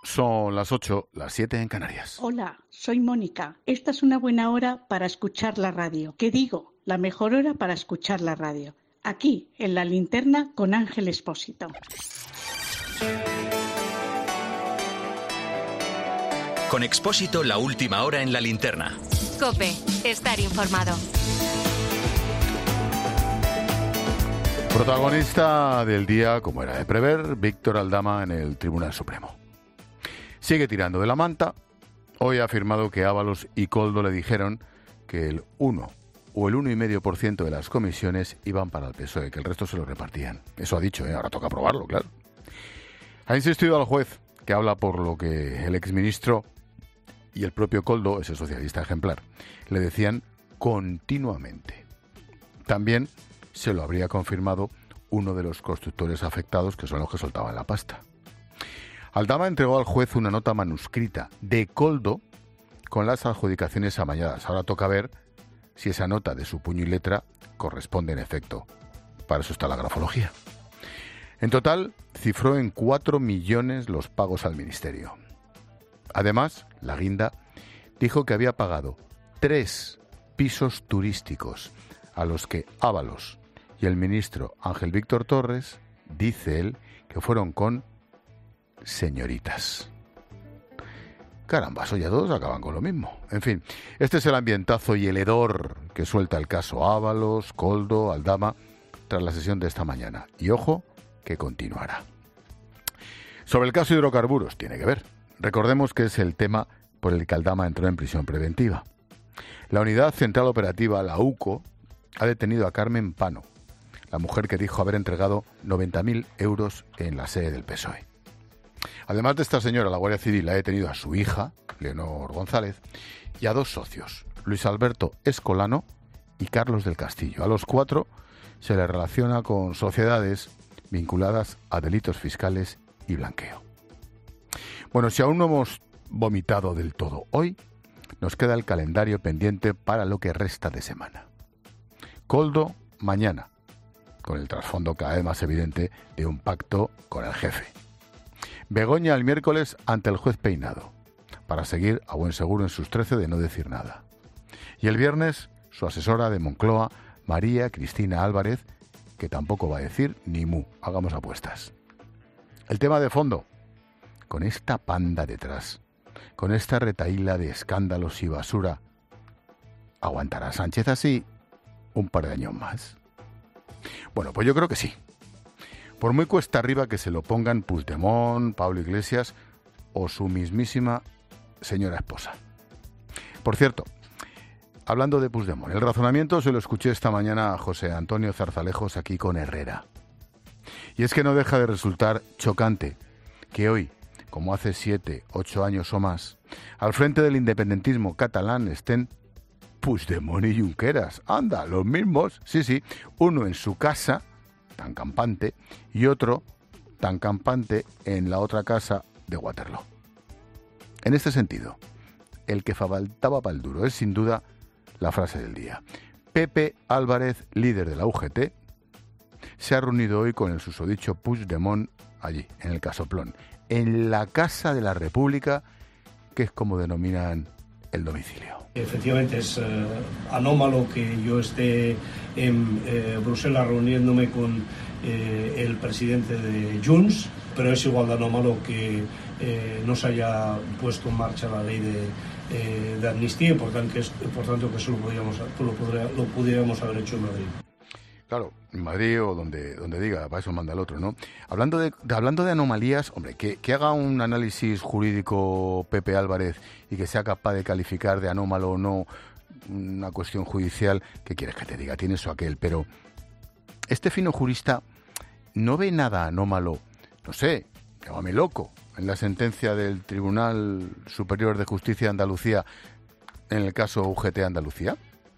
Son las 8, las 7 en Canarias. Hola, soy Mónica. Esta es una buena hora para escuchar la radio. ¿Qué digo? La mejor hora para escuchar la radio. Aquí, en La Linterna, con Ángel Expósito. Con Expósito, la última hora en La Linterna. COPE, estar informado. Protagonista del día, como era de prever, Víctor Aldama en el Tribunal Supremo. Sigue tirando de la manta. Hoy ha afirmado que Ábalos y Koldo le dijeron que el 1 o el 1,5% de las comisiones iban para el PSOE, que el resto se lo repartían. Eso ha dicho, ahora toca probarlo, claro. Ha insistido al juez, que habla por lo que el exministro y el propio Koldo, ese socialista ejemplar, le decían continuamente. También se lo habría confirmado uno de los constructores afectados, que son los que soltaban la pasta. Aldama entregó al juez una nota manuscrita de Koldo con las adjudicaciones amañadas. Ahora toca ver si esa nota de su puño y letra corresponde en efecto. Para eso está la grafología. En total, cifró en 4 millones los pagos al ministerio. Además, la guinda dijo que había pagado 3 pisos turísticos a los que Ábalos y el ministro Ángel Víctor Torres, dice él, que fueron con señoritas. Caramba, eso ya todos acaban con lo mismo. En fin, este es el ambientazo y el hedor que suelta el caso Ábalos, Koldo, Aldama, tras la sesión de esta mañana. Y ojo, que continuará. Sobre el caso hidrocarburos, tiene que ver. Recordemos que es el tema por el que Aldama entró en prisión preventiva. La Unidad Central Operativa, la UCO, ha detenido a Carmen Pano, la mujer que dijo haber entregado 90.000 euros en la sede del PSOE. Además de esta señora, la Guardia Civil ha detenido a su hija, Leonor González, y a 2 socios, Luis Alberto Escolano y Carlos del Castillo. A los 4 se les relaciona con sociedades vinculadas a delitos fiscales y blanqueo. Bueno, si aún no hemos vomitado del todo hoy, nos queda el calendario pendiente para lo que resta de semana. Koldo mañana, con el trasfondo cada vez más evidente de un pacto con el jefe. Begoña el miércoles ante el juez Peinado, para seguir a buen seguro en sus 13 de no decir nada. Y el viernes, su asesora de Moncloa, María Cristina Álvarez, que tampoco va a decir ni mu, hagamos apuestas. El tema de fondo, con esta panda detrás, con esta retahíla de escándalos y basura, ¿aguantará Sánchez así un par de años más? Bueno, pues yo creo que sí. Por muy cuesta arriba que se lo pongan Puigdemont, Pablo Iglesias o su mismísima señora esposa. Por cierto, hablando de Puigdemont, el razonamiento se lo escuché esta mañana a José Antonio Zarzalejos aquí con Herrera. Y es que no deja de resultar chocante que hoy, como hace 7, 8 años o más, al frente del independentismo catalán estén Puigdemont y Junqueras. Anda, los mismos, sí, uno en su casa, tan campante, y otro tan campante en la otra casa de Waterloo. En este sentido, el que faltaba para el duro es sin duda la frase del día. Pepe Álvarez, líder de la UGT, se ha reunido hoy con el susodicho Puigdemont allí, en el Casoplón, en la Casa de la República, que es como denominan el domicilio. Efectivamente es anómalo que yo esté en Bruselas reuniéndome con el presidente de Junts, pero es igual de anómalo que no se haya puesto en marcha la ley de amnistía y por tanto que eso lo pudiéramos haber hecho en Madrid. Claro, en Madrid o donde diga, para eso manda el otro, ¿no? Hablando de anomalías, hombre, que haga un análisis jurídico Pepe Álvarez y que sea capaz de calificar de anómalo o no una cuestión judicial, ¿qué quieres que te diga? Tiene eso aquel, pero este fino jurista no ve nada anómalo, no sé, llámame loco, en la sentencia del Tribunal Superior de Justicia de Andalucía en el caso UGT Andalucía.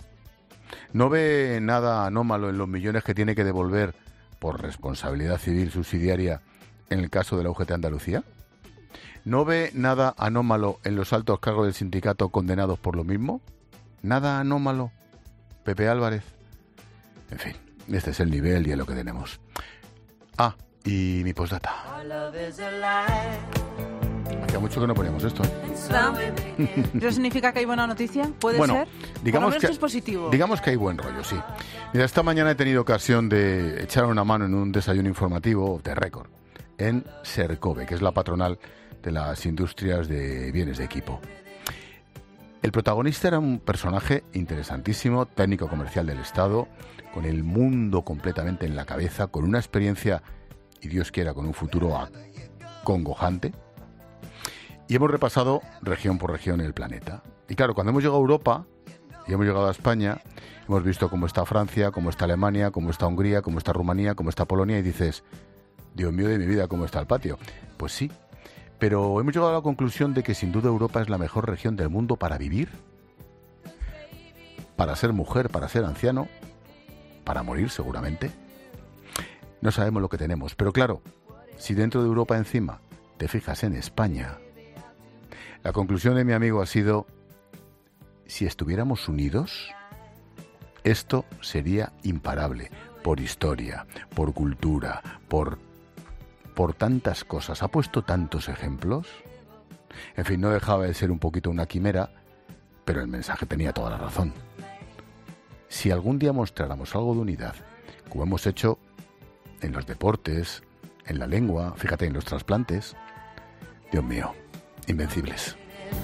¿No ve nada anómalo en los millones que tiene que devolver por responsabilidad civil subsidiaria en el caso de la UGT Andalucía? ¿No ve nada anómalo en los altos cargos del sindicato condenados por lo mismo? ¿Nada anómalo, Pepe Álvarez? En fin, este es el nivel y es lo que tenemos. Ah, y mi postdata. hacía mucho que no poníamos esto. ¿Eso significa que hay buena noticia? ¿Puede ser? Digamos que es positivo. Digamos que hay buen rollo, sí. Mira, esta mañana he tenido ocasión de echar una mano en un desayuno informativo de récord en Sercove, que es la patronal de las industrias de bienes de equipo. El protagonista era un personaje interesantísimo, técnico comercial del Estado, con el mundo completamente en la cabeza, con una experiencia, y Dios quiera, con un futuro acongojante. Y hemos repasado región por región el planeta. Y claro, cuando hemos llegado a Europa y hemos llegado a España, hemos visto cómo está Francia, cómo está Alemania, cómo está Hungría, cómo está Rumanía, cómo está Polonia, y dices, Dios mío de mi vida, ¿cómo está el patio? Pues sí, pero hemos llegado a la conclusión de que sin duda Europa es la mejor región del mundo para vivir, para ser mujer, para ser anciano, para morir seguramente. No sabemos lo que tenemos, pero claro, si dentro de Europa encima te fijas en España, la conclusión de mi amigo ha sido, si estuviéramos unidos, esto sería imparable, por historia, por cultura, por tantas cosas. Ha puesto tantos ejemplos. En fin, no dejaba de ser un poquito una quimera, pero el mensaje tenía toda la razón. Si algún día mostráramos algo de unidad, como hemos hecho en los deportes, en la lengua, fíjate, en los trasplantes, Dios mío, invencibles.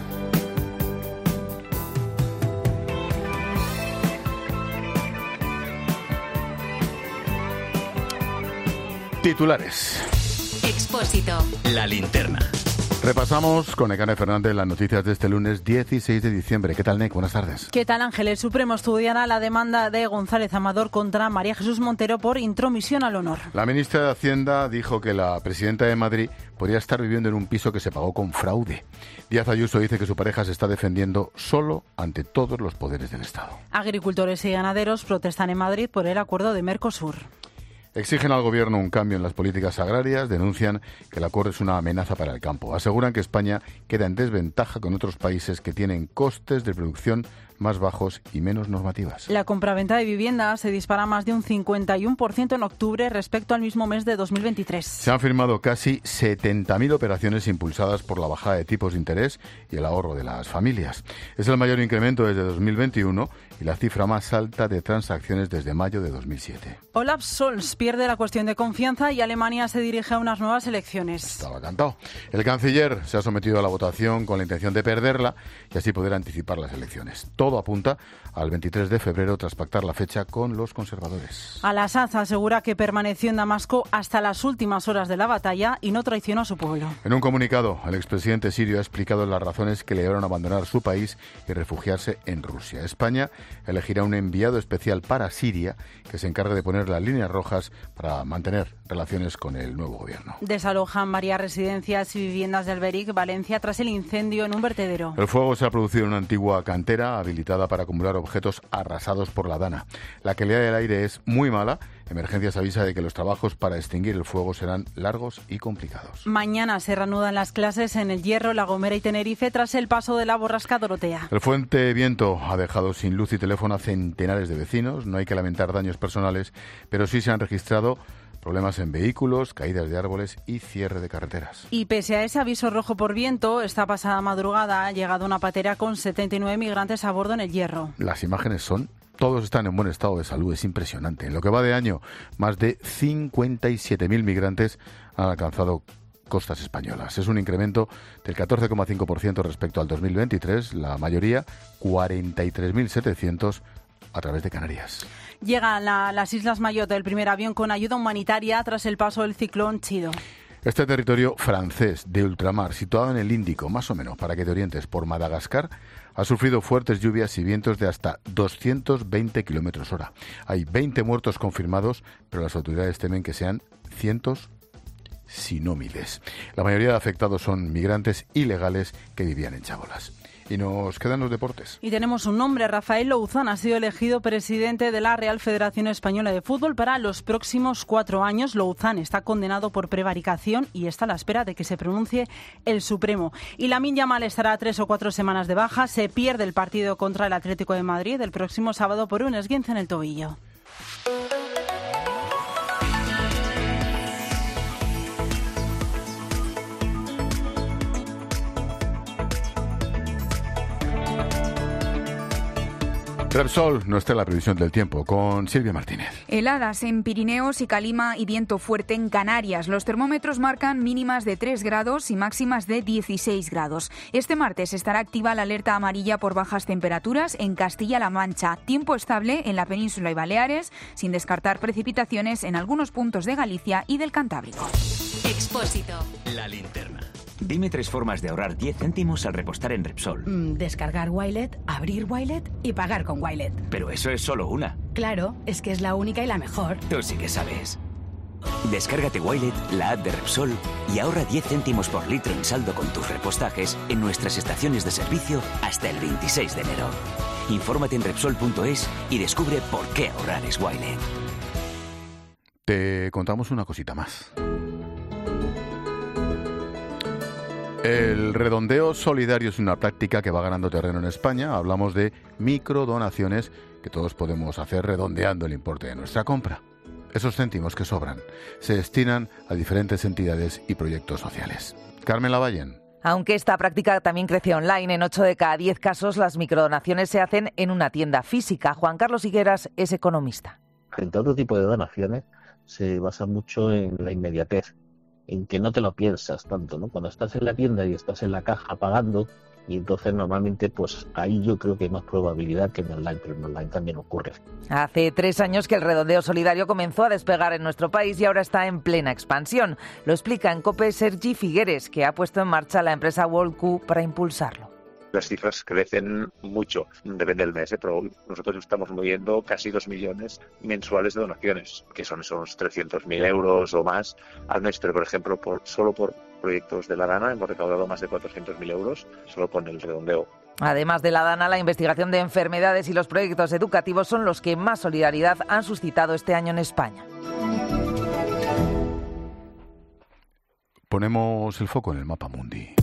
Titulares. Expósito. La linterna. Repasamos con Nekane Fernández las noticias de este lunes 16 de diciembre. ¿Qué tal, Nek? Buenas tardes. ¿Qué tal, Ángel? El Supremo estudiará la demanda de González Amador contra María Jesús Montero por intromisión al honor. La ministra de Hacienda dijo que la presidenta de Madrid podría estar viviendo en un piso que se pagó con fraude. Díaz Ayuso dice que su pareja se está defendiendo solo ante todos los poderes del Estado. Agricultores y ganaderos protestan en Madrid por el acuerdo de Mercosur. Exigen al Gobierno un cambio en las políticas agrarias, denuncian que el acuerdo es una amenaza para el campo. Aseguran que España queda en desventaja con otros países que tienen costes de producción más bajos y menos normativas. La compraventa de viviendas se dispara más de un 51% en octubre respecto al mismo mes de 2023. Se han firmado casi 70.000 operaciones impulsadas por la bajada de tipos de interés y el ahorro de las familias. Es el mayor incremento desde 2021 y la cifra más alta de transacciones desde mayo de 2007. Olaf Scholz pierde la cuestión de confianza y Alemania se dirige a unas nuevas elecciones. Estaba cantado. El canciller se ha sometido a la votación con la intención de perderla y así poder anticipar las elecciones. Todo apunta al 23 de febrero tras pactar la fecha con los conservadores. Al-Assad asegura que permaneció en Damasco hasta las últimas horas de la batalla y no traicionó a su pueblo. En un comunicado, el expresidente sirio ha explicado las razones que le llevaron a abandonar su país y refugiarse en Rusia. España elegirá un enviado especial para Siria que se encargue de poner las líneas rojas para mantener relaciones con el nuevo gobierno. Desalojan varias residencias y viviendas del Beric, Valencia, tras el incendio en un vertedero. El fuego se ha producido en una antigua cantera habilitada para acumular objetos arrasados por la Dana. La calidad del aire es muy mala. Emergencias avisa de que los trabajos para extinguir el fuego serán largos y complicados. Mañana se reanudan las clases en El Hierro, La Gomera y Tenerife tras el paso de la borrasca Dorotea. El fuerte viento ha dejado sin luz y teléfono a centenares de vecinos. No hay que lamentar daños personales, pero sí se han registrado problemas en vehículos, caídas de árboles y cierre de carreteras. Y pese a ese aviso rojo por viento, esta pasada madrugada ha llegado una patera con 79 migrantes a bordo en El Hierro. Las imágenes todos están en buen estado de salud, es impresionante. En lo que va de año, más de 57.000 migrantes han alcanzado costas españolas. Es un incremento del 14,5% respecto al 2023, la mayoría, 43.700, a través de Canarias. Llegan a las Islas Mayotte el primer avión con ayuda humanitaria tras el paso del ciclón Chido. Este territorio francés de ultramar, situado en el Índico, más o menos, para que te orientes, por Madagascar, ha sufrido fuertes lluvias y vientos de hasta 220 kilómetros hora. Hay 20 muertos confirmados, pero las autoridades temen que sean cientos, si no miles. La mayoría de afectados son migrantes ilegales que vivían en chabolas. Y nos quedan los deportes. Y tenemos un nombre. Rafael Louzán ha sido elegido presidente de la Real Federación Española de Fútbol para los próximos 4 años. Louzán está condenado por prevaricación y está a la espera de que se pronuncie el Supremo. Y Lamine Yamal estará 3 o 4 semanas de baja. Se pierde el partido contra el Atlético de Madrid el próximo sábado por un esguince en el tobillo. Repsol nos trae la previsión del tiempo con Silvia Martínez. Heladas en Pirineos y calima y viento fuerte en Canarias. Los termómetros marcan mínimas de 3 grados y máximas de 16 grados. Este martes estará activa la alerta amarilla por bajas temperaturas en Castilla-La Mancha. Tiempo estable en la península y Baleares, sin descartar precipitaciones en algunos puntos de Galicia y del Cantábrico. Expósito. La linterna. Dime 3 formas de ahorrar 10 céntimos al repostar en Repsol. Descargar Wilet, abrir Wilet y pagar con Wilet. Pero eso es solo una. Claro, es que es la única y la mejor. Tú sí que sabes. Descárgate Wilet, la app de Repsol, y ahorra 10 céntimos por litro en saldo con tus repostajes en nuestras estaciones de servicio hasta el 26 de enero. Infórmate en Repsol.es y descubre por qué ahorrar es Wilet. Te contamos una cosita más. El redondeo solidario es una práctica que va ganando terreno en España. Hablamos de microdonaciones que todos podemos hacer redondeando el importe de nuestra compra. Esos céntimos que sobran se destinan a diferentes entidades y proyectos sociales. Carmen Lavallén. Aunque esta práctica también crece online, en 8 de cada 10 casos las microdonaciones se hacen en una tienda física. Juan Carlos Higueras es economista. Frente a otro tipo de donaciones se basa mucho en la inmediatez, en que no te lo piensas tanto, ¿no? Cuando estás en la tienda y estás en la caja pagando, y entonces normalmente pues ahí yo creo que hay más probabilidad que en online, pero en online también ocurre. Hace 3 años que el redondeo solidario comenzó a despegar en nuestro país y ahora está en plena expansión. Lo explica en COPE Sergi Figueres, que ha puesto en marcha la empresa WorldQ para impulsarlo. Las cifras crecen mucho, depende del mes, pero nosotros estamos moviendo casi 2 millones mensuales de donaciones, que son esos 300.000 euros o más al mes. Pero, por ejemplo, solo por proyectos de la Dana hemos recaudado más de 400.000 euros solo con el redondeo. Además de la Dana, la investigación de enfermedades y los proyectos educativos son los que más solidaridad han suscitado este año en España. Ponemos el foco en el mapa mundi.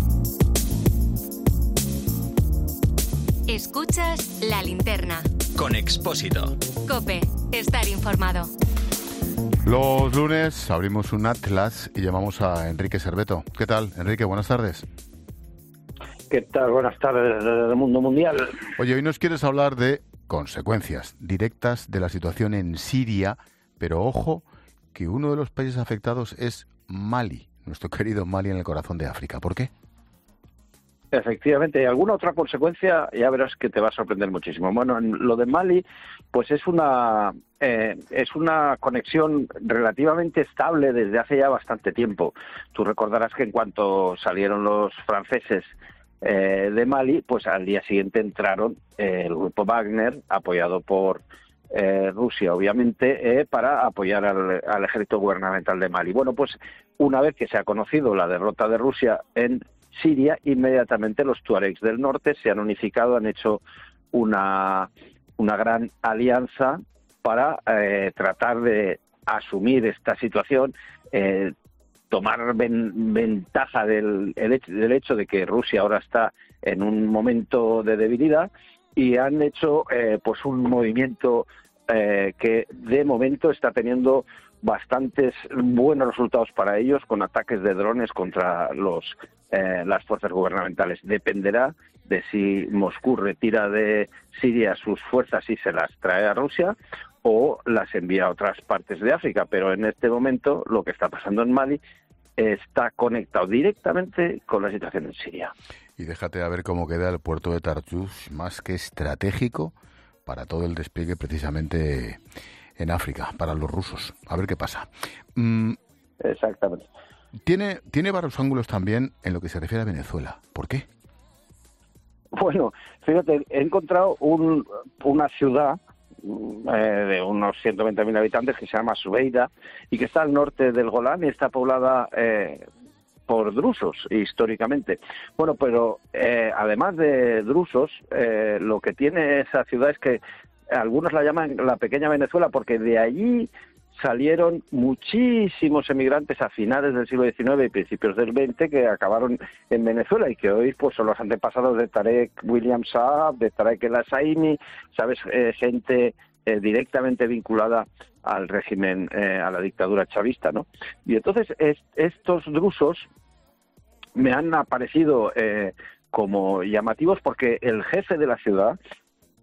Escuchas La Linterna. Con Expósito. COPE. Estar informado. Los lunes abrimos un atlas y llamamos a Enrique Serveto. ¿Qué tal, Enrique? Buenas tardes. ¿Qué tal? Buenas tardes del mundo mundial. Oye, hoy nos quieres hablar de consecuencias directas de la situación en Siria, pero ojo que uno de los países afectados es Mali, nuestro querido Mali en el corazón de África. ¿Por qué? Efectivamente, alguna otra consecuencia ya verás que te va a sorprender muchísimo. Bueno, en lo de Mali, pues es una conexión relativamente estable desde hace ya bastante tiempo. Tú recordarás que en cuanto salieron los franceses de Mali, pues al día siguiente entraron el grupo Wagner, apoyado por Rusia, obviamente, para apoyar al ejército gubernamental de Mali. Bueno, pues una vez que se ha conocido la derrota de Rusia en Siria, inmediatamente los tuaregs del norte se han unificado, han hecho una gran alianza para tratar de asumir esta situación, tomar ventaja del hecho de que Rusia ahora está en un momento de debilidad, y han hecho pues un movimiento que de momento está teniendo bastantes buenos resultados para ellos, con ataques de drones contra las fuerzas gubernamentales. Dependerá de si Moscú retira de Siria sus fuerzas y se las trae a Rusia o las envía a otras partes de África, pero en este momento lo que está pasando en Mali está conectado directamente con la situación en Siria. Y déjate a ver cómo queda el puerto de Tartus, más que estratégico para todo el despliegue precisamente en África, para los rusos. A ver qué pasa. Exactamente. Tiene varios ángulos también en lo que se refiere a Venezuela. ¿Por qué? Bueno, fíjate, he encontrado una ciudad de unos 120.000 habitantes que se llama Subeida y que está al norte del Golán y está poblada por drusos históricamente. Bueno, pero además de drusos, lo que tiene esa ciudad es que algunos la llaman la pequeña Venezuela porque de allí salieron muchísimos emigrantes a finales del siglo XIX y principios del XX que acabaron en Venezuela y que hoy pues son los antepasados de Tarek William Saab, de Tarek El Assaini, ¿sabes? Gente directamente vinculada al régimen, a la dictadura chavista, ¿no? Y entonces estos drusos me han aparecido como llamativos porque el jefe de la ciudad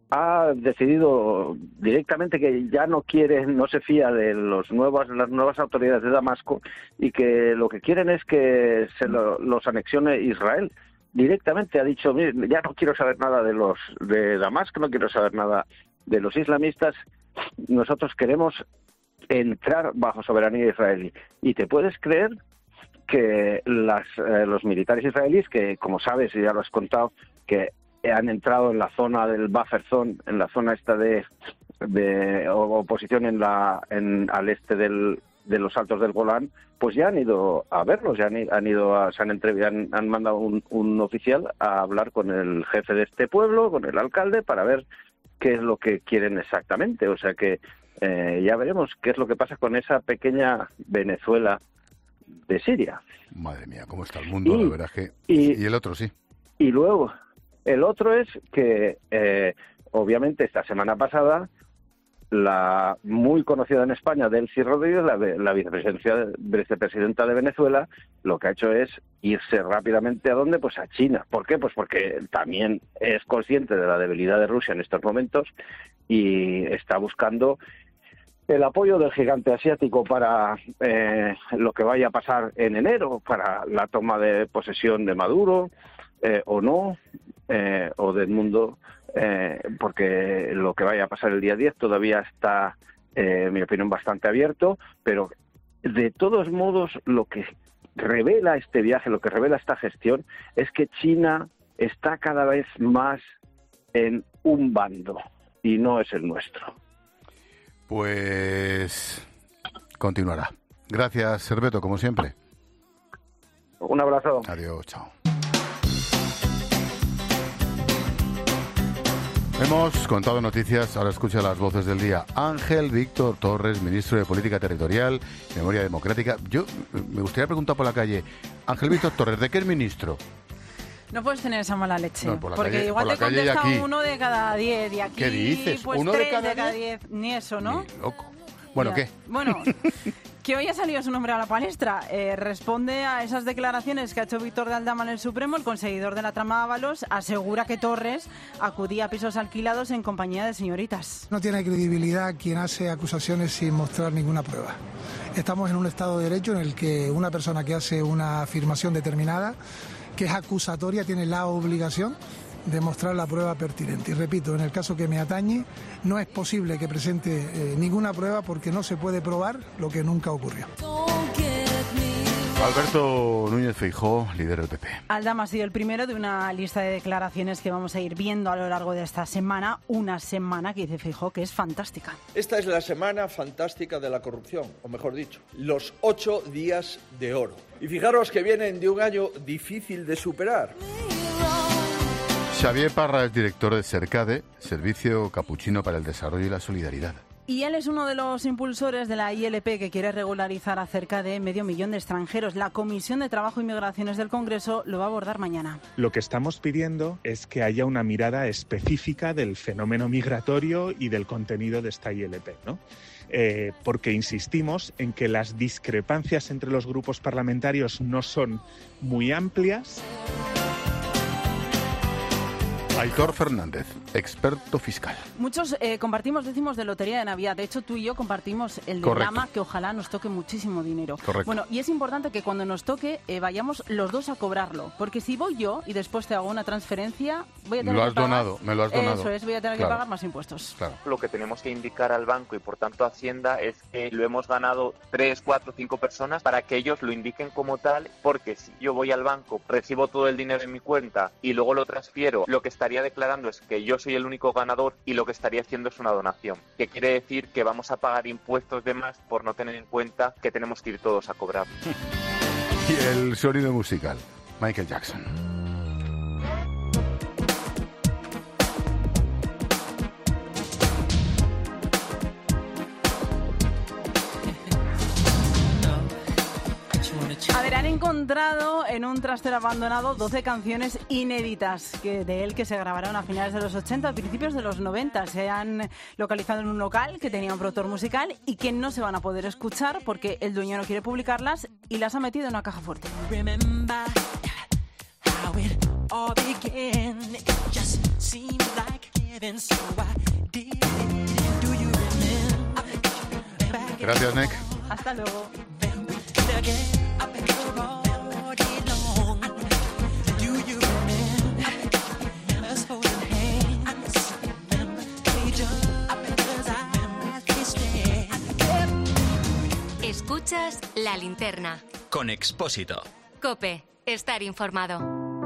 ha decidido directamente que ya no se fía de las nuevas autoridades de Damasco y que lo que quieren es que los anexione Israel. Directamente ha dicho, ya no quiero saber nada de Damasco, no quiero saber nada de los islamistas, nosotros queremos entrar bajo soberanía israelí. Y te puedes creer que los militares israelíes, que como sabes y ya lo has contado, que han entrado en la zona del buffer zone, en la zona esta de oposición al este de los Altos del Golán, pues ya han ido a verlos, han mandado un oficial a hablar con el jefe de este pueblo, con el alcalde, para ver qué es lo que quieren exactamente. O sea que ya veremos qué es lo que pasa con esa pequeña Venezuela de Siria. Madre mía, cómo está el mundo, la verdad que... Y el otro, sí. Y luego, el otro es que, obviamente, esta semana pasada, la muy conocida en España, Delcy Rodríguez, la vicepresidenta de Venezuela, lo que ha hecho es irse rápidamente ¿a dónde? Pues a China. ¿Por qué? Pues porque también es consciente de la debilidad de Rusia en estos momentos y está buscando el apoyo del gigante asiático para lo que vaya a pasar en enero, para la toma de posesión de Maduro o no, o del mundo, porque lo que vaya a pasar el día 10 todavía está, en mi opinión, bastante abierto, pero de todos modos lo que revela este viaje, lo que revela esta gestión, es que China está cada vez más en un bando y no es el nuestro. Pues continuará. Gracias, Serveto, como siempre. Un abrazo. Adiós, chao. Hemos contado noticias, ahora escucha las voces del día. Ángel Víctor Torres, ministro de Política Territorial, Memoria Democrática. Yo me gustaría preguntar por la calle, Ángel Víctor Torres, ¿de qué es ministro? No puedes tener esa mala leche, no, porque calle, igual te contesta uno de cada 10 y aquí ¿qué dices? Pues ¿Uno 3 de cada 10? Ni eso, ¿no? Ni loco. Bueno, mira, ¿qué? Bueno, que hoy ha salido su nombre a la palestra. Responde a esas declaraciones que ha hecho Víctor de Aldama en el Supremo. El conseguidor de la trama Ábalos asegura que Torres acudía a pisos alquilados en compañía de señoritas. No tiene credibilidad quien hace acusaciones sin mostrar ninguna prueba. Estamos en un Estado de Derecho en el que una persona que hace una afirmación determinada, que es acusatoria, tiene la obligación de mostrar la prueba pertinente. Y repito, en el caso que me atañe, no es posible que presente ninguna prueba porque no se puede probar lo que nunca ocurrió. Alberto Núñez Feijóo, líder del PP. Aldama ha sido el primero de una lista de declaraciones que vamos a ir viendo a lo largo de esta semana. Una semana que dice Feijóo que es fantástica. Esta es la semana fantástica de la corrupción, o mejor dicho, los 8 días de oro. Y fijaros que vienen de un año difícil de superar. Xavier Parra es director de Cercade, Servicio Capuchino para el Desarrollo y la Solidaridad. Y él es uno de los impulsores de la ILP que quiere regularizar a cerca de 500.000 de extranjeros. La Comisión de Trabajo y Migraciones del Congreso lo va a abordar mañana. Lo que estamos pidiendo es que haya una mirada específica del fenómeno migratorio y del contenido de esta ILP, ¿no? Porque insistimos en que las discrepancias entre los grupos parlamentarios no son muy amplias. Aitor Fernández, experto fiscal. Muchos compartimos décimos de lotería de Navidad. De hecho, tú y yo compartimos el de Dama, que ojalá nos toque muchísimo dinero. Correcto. Bueno, y es importante que cuando nos toque vayamos los dos a cobrarlo. Porque si voy yo y después te hago una transferencia, voy a tener que pagar... me lo has donado. Eso es, voy a tener que pagar más impuestos. Claro. Lo que tenemos que indicar al banco y por tanto a Hacienda es que lo hemos ganado 3, 4, 5 personas para que ellos lo indiquen como tal, porque si yo voy al banco, recibo todo el dinero en mi cuenta y luego lo transfiero, lo que estaría declarando es que yo soy el único ganador y lo que estaría haciendo es una donación, que quiere decir que vamos a pagar impuestos de más por no tener en cuenta que tenemos que ir todos a cobrar. Y el sonido musical, Michael Jackson. A ver, han encontrado en un trastero abandonado 12 canciones inéditas de él que se grabaron a finales de los 80, a principios de los 90. Se han localizado en un local que tenía un productor musical y que no se van a poder escuchar porque el dueño no quiere publicarlas y las ha metido en una caja fuerte. Gracias, Nick. Hasta luego. Escuchas La Linterna. Con Expósito. COPE. Estar informado.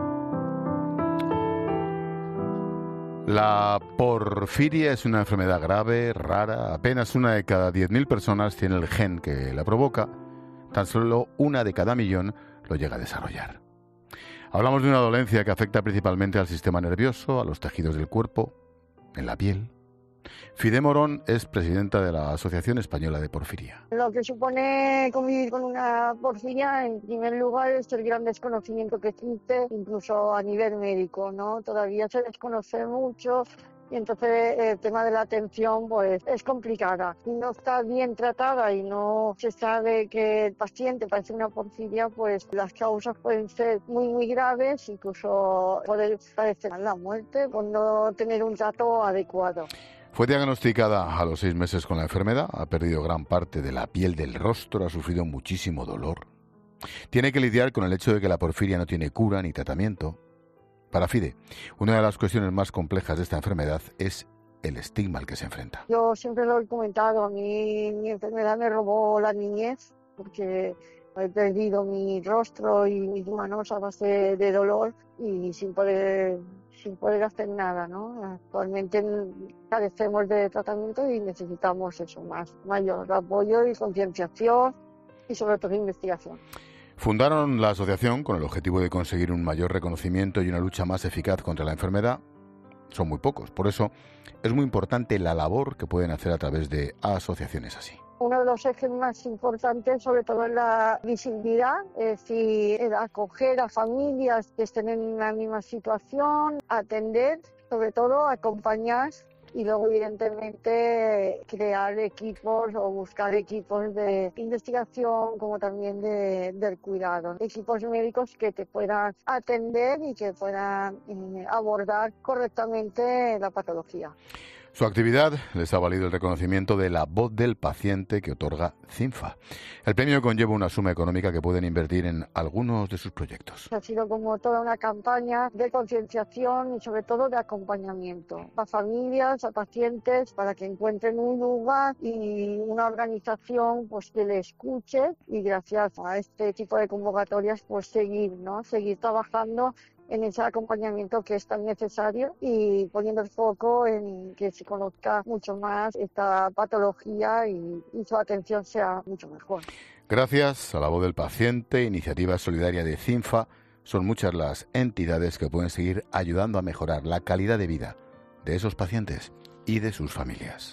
La porfiria es una enfermedad grave, rara. Apenas una de cada 10.000 personas tiene el gen que la provoca. Tan solo una de cada millón lo llega a desarrollar. Hablamos de una dolencia que afecta principalmente al sistema nervioso, a los tejidos del cuerpo, en la piel. Fide Morón es presidenta de la Asociación Española de Porfiria. Lo que supone convivir con una porfiria, en primer lugar, es el gran desconocimiento que existe, incluso a nivel médico, ¿no? Todavía se desconoce mucho y entonces el tema de la atención pues es complicada. Si no está bien tratada y no se sabe que el paciente padece una porfiria, pues las causas pueden ser muy graves, incluso poder padecer la muerte por no tener un trato adecuado. Fue diagnosticada a los 6 meses con la enfermedad, ha perdido gran parte de la piel del rostro, ha sufrido muchísimo dolor. Tiene que lidiar con el hecho de que la porfiria no tiene cura ni tratamiento. Para Fide, una de las cuestiones más complejas de esta enfermedad es el estigma al que se enfrenta. Yo siempre lo he comentado, a mí mi enfermedad me robó la niñez, porque he perdido mi rostro y mis manos a base de dolor y sin poder hacer nada, ¿no? Actualmente carecemos de tratamiento y necesitamos eso, mayor apoyo y concienciación y sobre todo investigación. Fundaron la asociación con el objetivo de conseguir un mayor reconocimiento y una lucha más eficaz contra la enfermedad. Son muy pocos, por eso es muy importante la labor que pueden hacer a través de asociaciones así. Uno de los ejes más importantes, sobre todo, es la visibilidad, es decir, el acoger a familias que estén en la misma situación, atender, sobre todo acompañar y luego, evidentemente, crear equipos o buscar equipos de investigación como también del cuidado. Equipos médicos que te puedan atender y que puedan abordar correctamente la patología. Su actividad les ha valido el reconocimiento de la voz del paciente que otorga CINFA. El premio conlleva una suma económica que pueden invertir en algunos de sus proyectos. Ha sido como toda una campaña de concienciación y sobre todo de acompañamiento a familias, a pacientes, para que encuentren un lugar y una organización pues que le escuche y gracias a este tipo de convocatorias pues seguir trabajando en ese acompañamiento que es tan necesario y poniendo el foco en que se conozca mucho más esta patología y su atención sea mucho mejor. Gracias a la voz del paciente, Iniciativa Solidaria de CINFA, son muchas las entidades que pueden seguir ayudando a mejorar la calidad de vida de esos pacientes y de sus familias.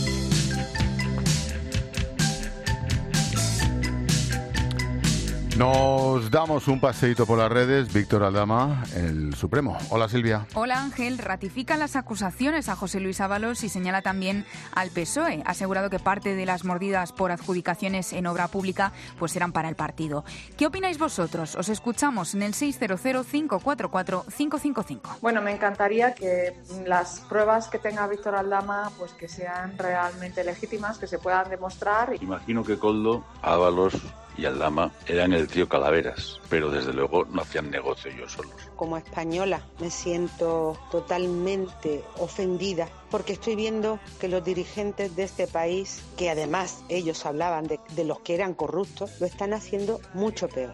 Nos damos un paseíto por las redes. Víctor Aldama, el Supremo. Hola, Silvia. Hola, Ángel. Ratifica las acusaciones a José Luis Ábalos y señala también al PSOE. Ha asegurado que parte de las mordidas por adjudicaciones en obra pública pues eran para el partido. ¿Qué opináis vosotros? Os escuchamos en el 600-544-555. Bueno, me encantaría que las pruebas que tenga Víctor Aldama pues que sean realmente legítimas, que se puedan demostrar. Imagino que Koldo, Ábalos y Aldama eran el trío Calaveras, pero desde luego no hacían negocio ellos solos. Como española me siento totalmente ofendida porque estoy viendo que los dirigentes de este país, que además ellos hablaban de los que eran corruptos, lo están haciendo mucho peor.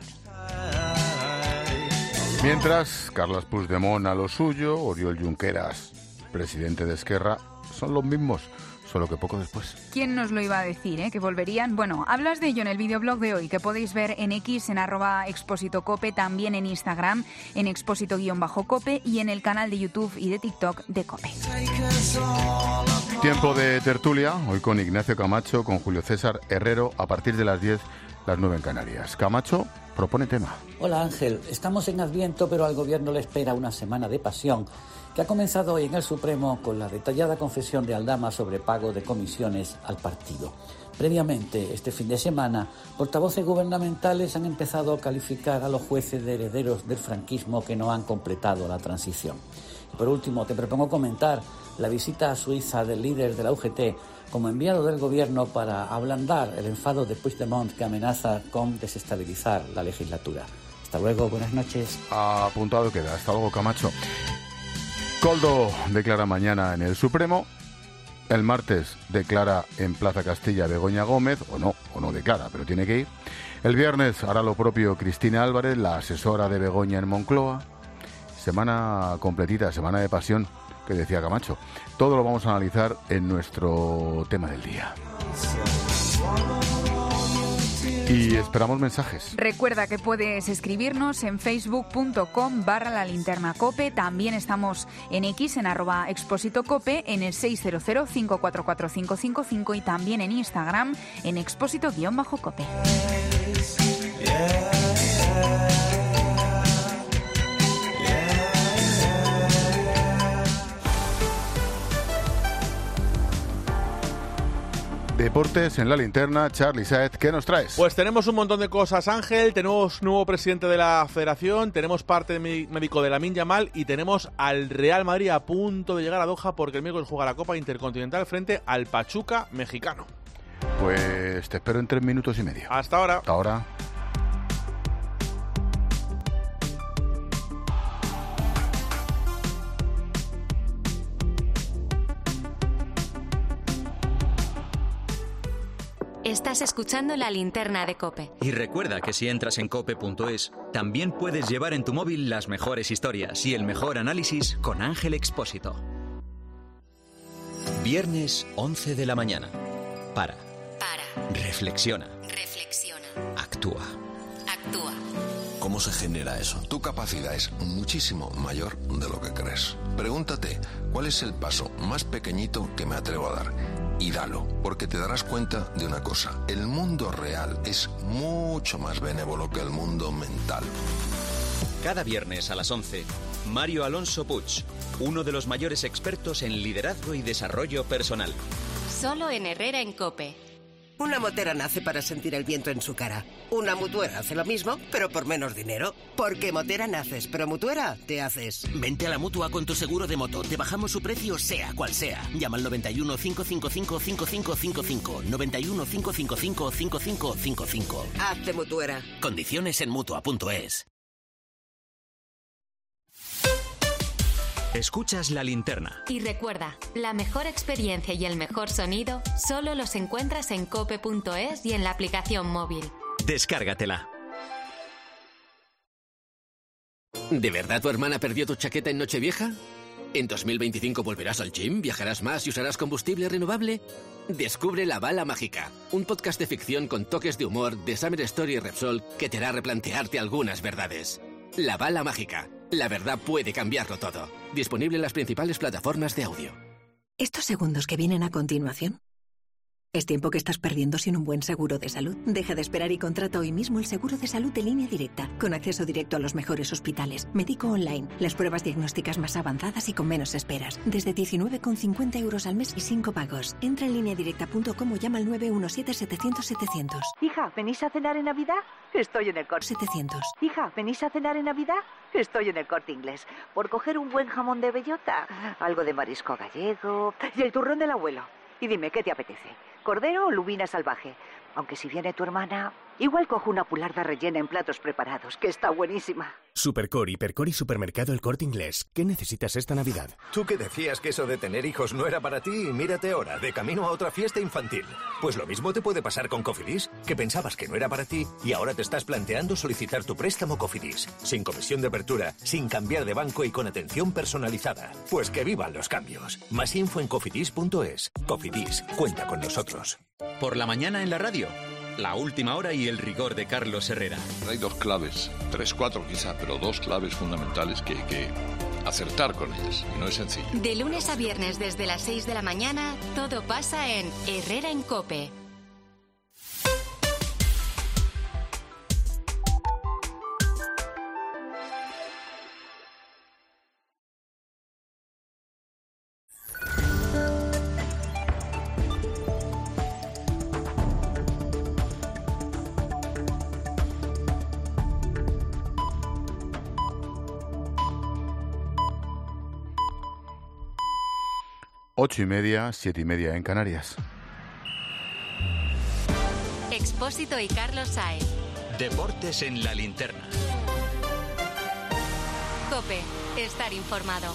Mientras, Carles Puigdemont a lo suyo, Oriol Junqueras, presidente de Esquerra, son los mismos, solo que poco después. ¿Quién nos lo iba a decir, que volverían? Bueno, hablas de ello en el videoblog de hoy, que podéis ver en X, en @expósitocope, también en Instagram, en expósito_cope y en el canal de YouTube y de TikTok de COPE. Tiempo de tertulia, hoy con Ignacio Camacho, con Julio César Herrero, a partir de las 10, las 9 en Canarias. Camacho propone tema. Hola Ángel, estamos en Adviento, pero al Gobierno le espera una semana de pasión, que ha comenzado hoy en el Supremo con la detallada confesión de Aldama sobre pago de comisiones al partido. Previamente, este fin de semana, portavoces gubernamentales han empezado a calificar a los jueces de herederos del franquismo que no han completado la transición. Por último, te propongo comentar la visita a Suiza del líder de la UGT como enviado del gobierno para ablandar el enfado de Puigdemont, que amenaza con desestabilizar la legislatura. Hasta luego, buenas noches. Apuntado queda. Hasta luego, Camacho. Koldo declara mañana en el Supremo. El martes declara en Plaza Castilla Begoña Gómez, o no declara, pero tiene que ir. El viernes hará lo propio Cristina Álvarez, la asesora de Begoña en Moncloa. Semana completita, semana de pasión, que decía Camacho. Todo lo vamos a analizar en nuestro tema del día. Y esperamos mensajes. Recuerda que puedes escribirnos en facebook.com/lalinternacope. También estamos en X, en @expósitocope, en el 600-544-555 y también en Instagram, en expósito_cope. Deportes en la linterna. Charly Saez, ¿qué nos traes? Pues tenemos un montón de cosas, Ángel. Tenemos nuevo presidente de la Federación, tenemos parte médico de Lamine Yamal y tenemos al Real Madrid a punto de llegar a Doha porque el miércoles juega la Copa Intercontinental frente al Pachuca mexicano. Pues te espero en 3 minutos y medio. Hasta ahora. Hasta ahora. Estás escuchando La Linterna de COPE. Y recuerda que si entras en cope.es, también puedes llevar en tu móvil las mejores historias y el mejor análisis con Ángel Expósito. Viernes 11 de la mañana. Para. Reflexiona. Actúa. ¿Cómo se genera eso? Tu capacidad es muchísimo mayor de lo que crees. Pregúntate, ¿cuál es el paso más pequeñito que me atrevo a dar? Y dalo, porque te darás cuenta de una cosa. El mundo real es mucho más benévolo que el mundo mental. Cada viernes a las 11, Mario Alonso Puig, uno de los mayores expertos en liderazgo y desarrollo personal. Solo en Herrera en COPE. Una motera nace para sentir el viento en su cara. Una mutuera hace lo mismo, pero por menos dinero. Porque motera naces, pero mutuera te haces. Vente a la Mutua con tu seguro de moto. Te bajamos su precio sea cual sea. Llama al 91 555 5555. 91 555 5555. Hazte mutuera. Condiciones en Mutua.es. Escuchas La Linterna. Y recuerda, la mejor experiencia y el mejor sonido solo los encuentras en cope.es y en la aplicación móvil. Descárgatela. ¿De verdad tu hermana perdió tu chaqueta en Nochevieja? ¿En 2025 volverás al gym, viajarás más y usarás combustible renovable? Descubre La Bala Mágica, un podcast de ficción con toques de humor de Summer Story y Repsol que te hará replantearte algunas verdades. La Bala Mágica. La verdad puede cambiarlo todo. Disponible en las principales plataformas de audio. Estos segundos que vienen a continuación es tiempo que estás perdiendo sin un buen seguro de salud. Deja de esperar y contrata hoy mismo el seguro de salud de Línea Directa, con acceso directo a los mejores hospitales, médico online, las pruebas diagnósticas más avanzadas y con menos esperas. Desde 19,50 € al mes y 5 pagos. Entra en lineadirecta.com o llama al 917-700-700. Hija, ¿venís a cenar en Navidad? Estoy en el Corte. 700. Hija, ¿venís a cenar en Navidad? Estoy en el Corte Inglés. Por coger un buen jamón de bellota, algo de marisco gallego y el turrón del abuelo. Y dime, ¿qué te apetece? ¿Cordero o lubina salvaje? Aunque si viene tu hermana, igual cojo una pularda rellena en platos preparados, que está buenísima. Supercor, Hipercor y Supermercado El Corte Inglés. ¿Qué necesitas esta Navidad? Tú que decías que eso de tener hijos no era para ti, mírate ahora, de camino a otra fiesta infantil. Pues lo mismo te puede pasar con Cofidis, que pensabas que no era para ti y ahora te estás planteando solicitar tu préstamo Cofidis. Sin comisión de apertura, sin cambiar de banco y con atención personalizada. Pues que vivan los cambios. Más info en cofidis.es. Cofidis, cuenta con nosotros. Por la mañana en la radio. La última hora y el rigor de Carlos Herrera. Hay 2 claves, 3, 4 quizá, pero 2 claves fundamentales que hay que acertar con ellas. Y no es sencillo. De lunes a viernes desde las 6 de la mañana, todo pasa en Herrera en COPE. 8:30, 7:30 en Canarias. Expósito y Carlos Sáenz. Deportes en la linterna. COPE. Estar informado.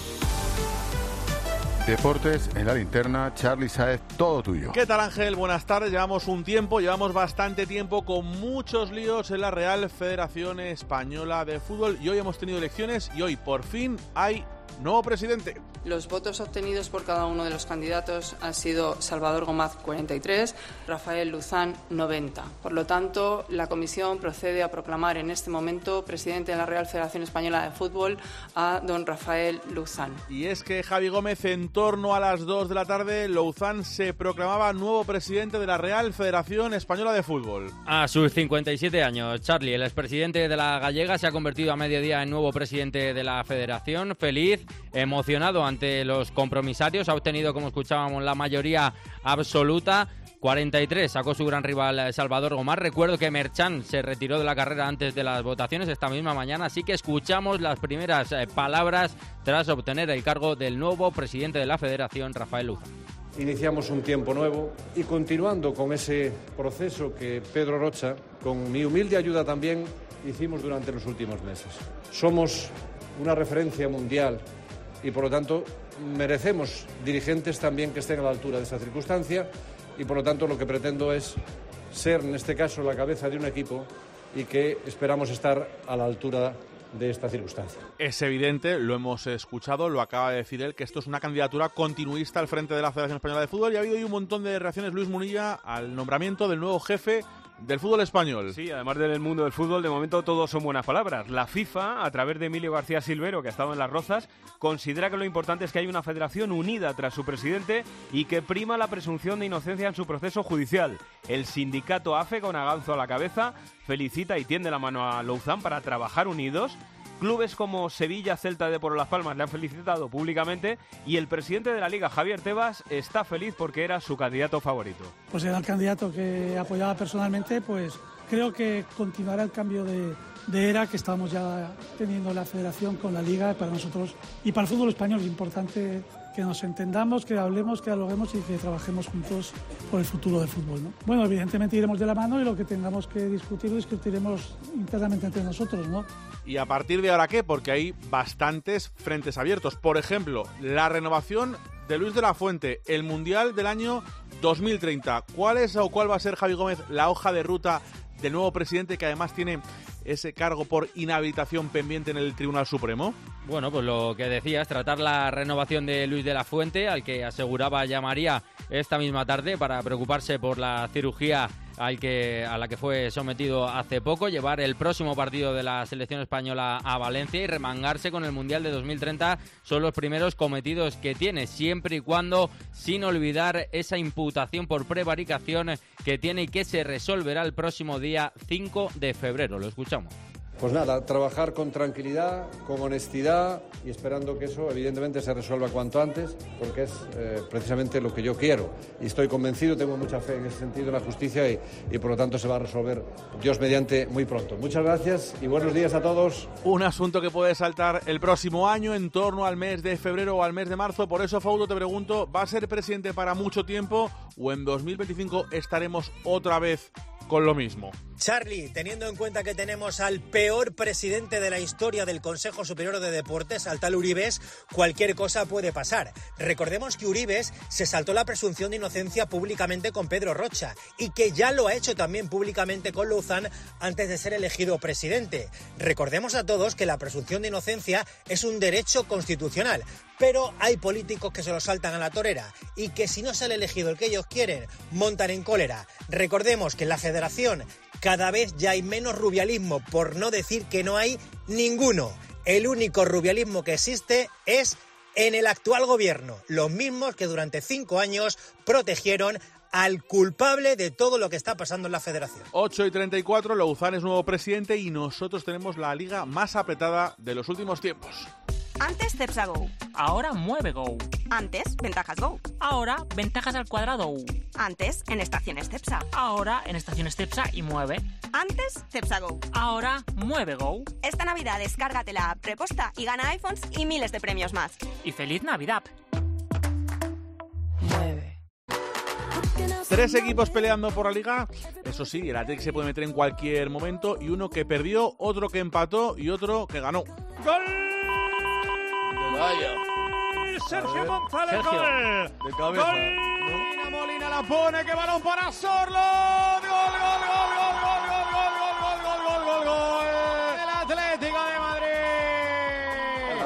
Deportes en la linterna, Charly Sáenz, todo tuyo. ¿Qué tal, Ángel? Buenas tardes. Llevamos bastante tiempo con muchos líos en la Real Federación Española de Fútbol y hoy hemos tenido elecciones y hoy por fin hay nuevo presidente. Los votos obtenidos por cada uno de los candidatos han sido Salvador Gómez 43, Rafael Luzán 90. Por lo tanto, la Comisión procede a proclamar en este momento presidente de la Real Federación Española de Fútbol a don Rafael Luzán. Y es que Javi Gómez, en torno a las 2 de la tarde, Luzán se proclamaba nuevo presidente de la Real Federación Española de Fútbol. A sus 57 años, Charly, el expresidente de la gallega, se ha convertido a mediodía en nuevo presidente de la Federación. Feliz, emocionado ante los compromisarios, ha obtenido, como escuchábamos, la mayoría absoluta. 43 sacó su gran rival Salvador Gómez. Recuerdo que Merchan se retiró de la carrera antes de las votaciones esta misma mañana, así que escuchamos las primeras palabras tras obtener el cargo del nuevo presidente de la Federación, Rafael Luzán. Iniciamos un tiempo nuevo y continuando con ese proceso que Pedro Rocha, con mi humilde ayuda también, hicimos durante los últimos meses. Somos una referencia mundial y por lo tanto merecemos dirigentes también que estén a la altura de esa circunstancia y por lo tanto lo que pretendo es ser en este caso la cabeza de un equipo y que esperamos estar a la altura de esta circunstancia. Es evidente, lo hemos escuchado, lo acaba de decir él, que esto es una candidatura continuista al frente de la Federación Española de Fútbol y ha habido hoy un montón de reacciones, Luis Munilla, al nombramiento del nuevo jefe del fútbol español. Sí, además del mundo del fútbol, de momento todos son buenas palabras. La FIFA, a través de Emilio García Silvero, que ha estado en Las Rozas, considera que lo importante es que haya una federación unida tras su presidente y que prima la presunción de inocencia en su proceso judicial. El sindicato AFE, con Aganzo a la cabeza, felicita y tiende la mano a Luzán para trabajar unidos. Clubes como Sevilla, Celta de Las Palmas le han felicitado públicamente y el presidente de la Liga, Javier Tebas, está feliz porque era su candidato favorito. Pues era el candidato que apoyaba personalmente, pues creo que continuará el cambio de era que estamos ya teniendo la Federación con la Liga. Para nosotros y para el fútbol español es importante que nos entendamos, que hablemos, que dialoguemos y que trabajemos juntos por el futuro del fútbol, ¿no? Bueno, evidentemente iremos de la mano y lo que tengamos que discutir lo discutiremos internamente entre nosotros, ¿no? ¿Y a partir de ahora qué? Porque hay bastantes frentes abiertos. Por ejemplo, la renovación de Luis de la Fuente, el Mundial del año 2030. ¿Cuál va a ser, Javi Gómez, la hoja de ruta del nuevo presidente que además tiene ese cargo por inhabilitación pendiente en el Tribunal Supremo? Bueno, pues lo que decías, tratar la renovación de Luis de la Fuente, al que aseguraba llamaría esta misma tarde para preocuparse por la cirugía a la que fue sometido hace poco, llevar el próximo partido de la selección española a Valencia y remangarse con el Mundial de 2030 son los primeros cometidos que tiene, siempre y cuando sin olvidar esa imputación por prevaricación que tiene y que se resolverá el próximo día 5 de febrero. Lo escuchamos. Pues nada, trabajar con tranquilidad, con honestidad y esperando que eso evidentemente se resuelva cuanto antes, porque es precisamente lo que yo quiero. Y estoy convencido, tengo mucha fe en ese sentido en la justicia y por lo tanto se va a resolver, Dios mediante, muy pronto. Muchas gracias y buenos días a todos. Un asunto que puede saltar el próximo año en torno al mes de febrero o al mes de marzo. Por eso, Faudo, te pregunto, ¿va a ser presidente para mucho tiempo o en 2025 estaremos otra vez con lo mismo? Charly, teniendo en cuenta que tenemos al peor presidente de la historia del Consejo Superior de Deportes, al tal Uribes, cualquier cosa puede pasar. Recordemos que Uribes se saltó la presunción de inocencia públicamente con Pedro Rocha y que ya lo ha hecho también públicamente con Luzán antes de ser elegido presidente. Recordemos a todos que la presunción de inocencia es un derecho constitucional, pero hay políticos que se lo saltan a la torera y que si no sale elegido el que ellos quieren, montan en cólera. Recordemos que en la Federación cada vez ya hay menos rubialismo, por no decir que no hay ninguno. El único rubialismo que existe es en el actual gobierno, los mismos que durante 5 años protegieron al culpable de todo lo que está pasando en la Federación. 8:34, Luzán es nuevo presidente y nosotros tenemos la liga más apretada de los últimos tiempos. Antes Cepsa Go. Ahora Mueve Go. Antes Ventajas Go. Ahora Ventajas al cuadrado. Antes en Estaciones Cepsa. Ahora en Estaciones Cepsa y Mueve. Antes Cepsa Go. Ahora Mueve Go. Esta Navidad descárgate la app Preposta y gana iPhones y miles de premios más. Y ¡Feliz Navidad! Tres equipos peleando por la Liga. Eso sí, el Athletic se puede meter en cualquier momento. Y uno que perdió, otro que empató y otro que ganó. ¡Gol! Sergio González, gol. De cabeza. Gol. Molina la pone, que balón para Sorlo. Gol. El Atlético de Madrid.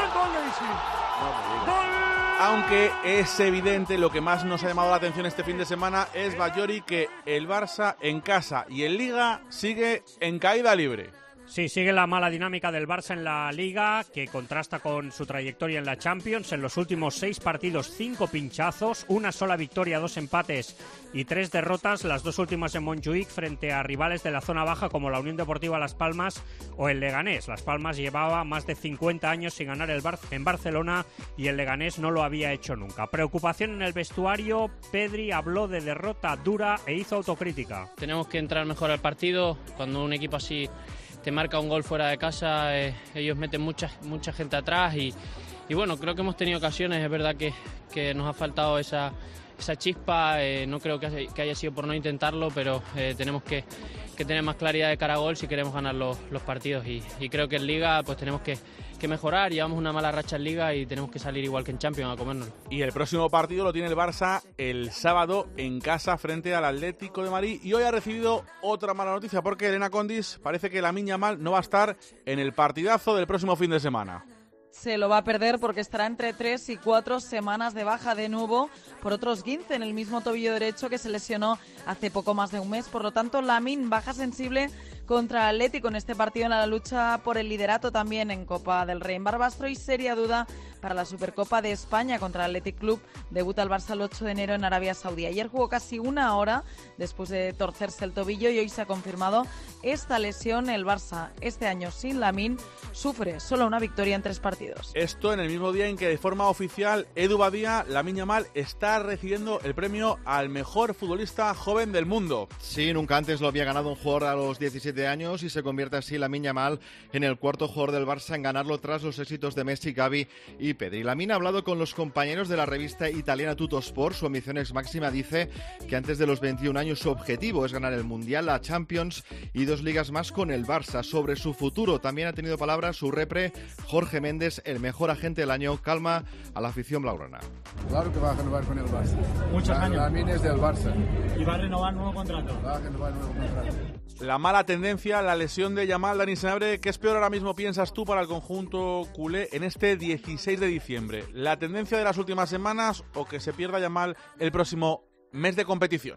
Aunque es evidente, lo que más nos ha llamado la atención este fin de semana es, Bayori, que el Barça en casa y en Liga sigue en caída libre. Sí, sigue la mala dinámica del Barça en la Liga, que contrasta con su trayectoria en la Champions. En los últimos 6 partidos, 5 pinchazos, una sola victoria, 2 empates y 3 derrotas. Las 2 últimas en Montjuïc frente a rivales de la zona baja como la Unión Deportiva Las Palmas o el Leganés. Las Palmas llevaba más de 50 años sin ganar en Barcelona y el Leganés no lo había hecho nunca. Preocupación en el vestuario. Pedri habló de derrota dura e hizo autocrítica. Tenemos que entrar mejor al partido. Cuando un equipo así te marca un gol fuera de casa, ellos meten mucha gente atrás y bueno, creo que hemos tenido ocasiones. Es verdad que nos ha faltado esa chispa. No creo que haya sido por no intentarlo, pero tenemos que tener más claridad de cara a gol si queremos ganar los partidos y creo que en Liga pues tenemos que mejorar. Llevamos una mala racha en Liga y tenemos que salir igual que en Champions a comernos. Y el próximo partido lo tiene el Barça el sábado en casa frente al Atlético de Madrid. Y hoy ha recibido otra mala noticia porque Elena Condis parece que Lamine Yamal no va a estar en el partidazo del próximo fin de semana. Se lo va a perder porque estará entre 3 y 4 semanas de baja de nuevo por otros 15 en el mismo tobillo derecho que se lesionó hace poco más de un mes. Por lo tanto, Lamine baja sensible contra Atlético en este partido en la lucha por el liderato también en Copa del Rey en Barbastro y seria duda para la Supercopa de España contra el Athletic Club. Debuta el Barça el 8 de enero en Arabia Saudí. Ayer jugó casi una hora después de torcerse el tobillo y hoy se ha confirmado esta lesión. El Barça este año sin Lamine sufre solo una victoria en 3 partidos. Esto en el mismo día en que de forma oficial Edu Badía, Lamine Yamal, está recibiendo el premio al mejor futbolista joven del mundo. Sí, nunca antes lo había ganado un jugador a los 17 años y se convierte así Lamine Yamal en el cuarto jugador del Barça en ganarlo tras los éxitos de Messi, Gavi y Pedri. Lamine ha hablado con los compañeros de la revista italiana Tuttosport. Su ambición ex máxima dice que antes de los 21 años su objetivo es ganar el Mundial, la Champions y 2 ligas más con el Barça. Sobre su futuro también ha tenido palabras su repre Jorge Méndez, el mejor agente del año. Calma a la afición blaugrana. Claro que va a renovar con el Barça. Muchos años. Lamine es del Barça. ¿Y va a renovar nuevo contrato? Va a renovar nuevo contrato. La mala tendencia, la lesión de Yamal, Dani Senabre, ¿qué es peor ahora mismo piensas tú para el conjunto culé en este 16 de diciembre? ¿La tendencia de las últimas semanas o que se pierda Yamal el próximo mes de competición?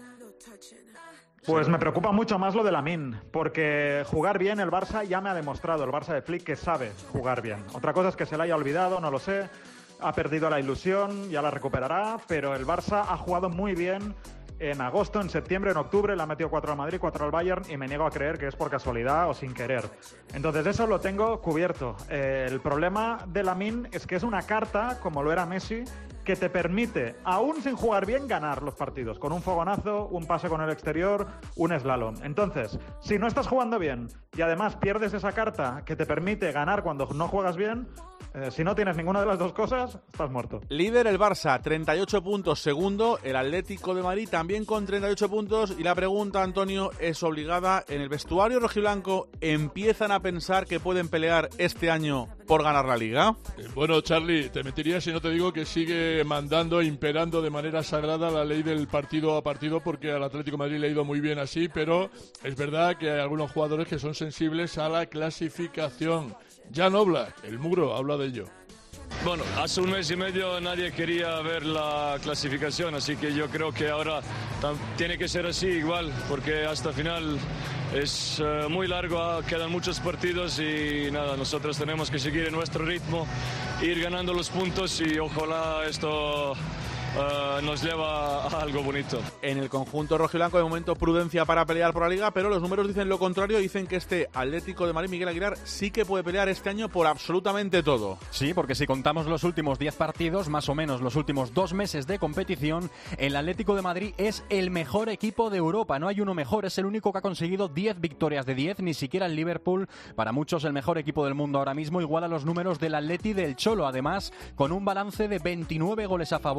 Pues me preocupa mucho más lo de Lamine, porque jugar bien el Barça ya me ha demostrado, el Barça de Flick, que sabe jugar bien. Otra cosa es que se le haya olvidado, no lo sé, ha perdido la ilusión, ya la recuperará, pero el Barça ha jugado muy bien en agosto, en septiembre, en octubre, le ha metido 4 al Madrid, 4 al Bayern y me niego a creer que es por casualidad o sin querer. Entonces eso lo tengo cubierto. El problema de Lamine es que es una carta, como lo era Messi, que te permite, aún sin jugar bien, ganar los partidos, con un fogonazo, un pase con el exterior, un slalom. Entonces, si no estás jugando bien y además pierdes esa carta que te permite ganar cuando no juegas bien, si no tienes ninguna de las dos cosas, estás muerto. Líder el Barça, 38 puntos. Segundo, el Atlético de Madrid, también con 38 puntos. Y la pregunta, Antonio, es obligada. ¿En el vestuario rojiblanco empiezan a pensar que pueden pelear este año por ganar la Liga? Bueno, Charlie, te mentiría si no te digo que sigue mandando, imperando de manera sagrada la ley del partido a partido, porque al Atlético de Madrid le ha ido muy bien así, pero es verdad que hay algunos jugadores que son sensibles a la clasificación. Jan Oblak, el muro, habla de ello. Bueno, hace un mes y medio nadie quería ver la clasificación, así que yo creo que ahora tiene que ser así igual, porque hasta el final es muy largo, quedan muchos partidos y nada, nosotros tenemos que seguir en nuestro ritmo, ir ganando los puntos y ojalá esto nos lleva a algo bonito. En el conjunto rojiblanco de momento prudencia para pelear por la Liga, pero los números dicen lo contrario, dicen que este Atlético de Madrid, Miguel Aguilar, sí que puede pelear este año por absolutamente todo. Sí, porque si contamos los últimos 10 partidos, más o menos los últimos 2 meses de competición, el Atlético de Madrid es el mejor equipo de Europa, no hay uno mejor, es el único que ha conseguido 10 victorias de 10, ni siquiera el Liverpool, para muchos el mejor equipo del mundo ahora mismo, igual a los números del Atleti del Cholo, además con un balance de 29 goles a favor, casi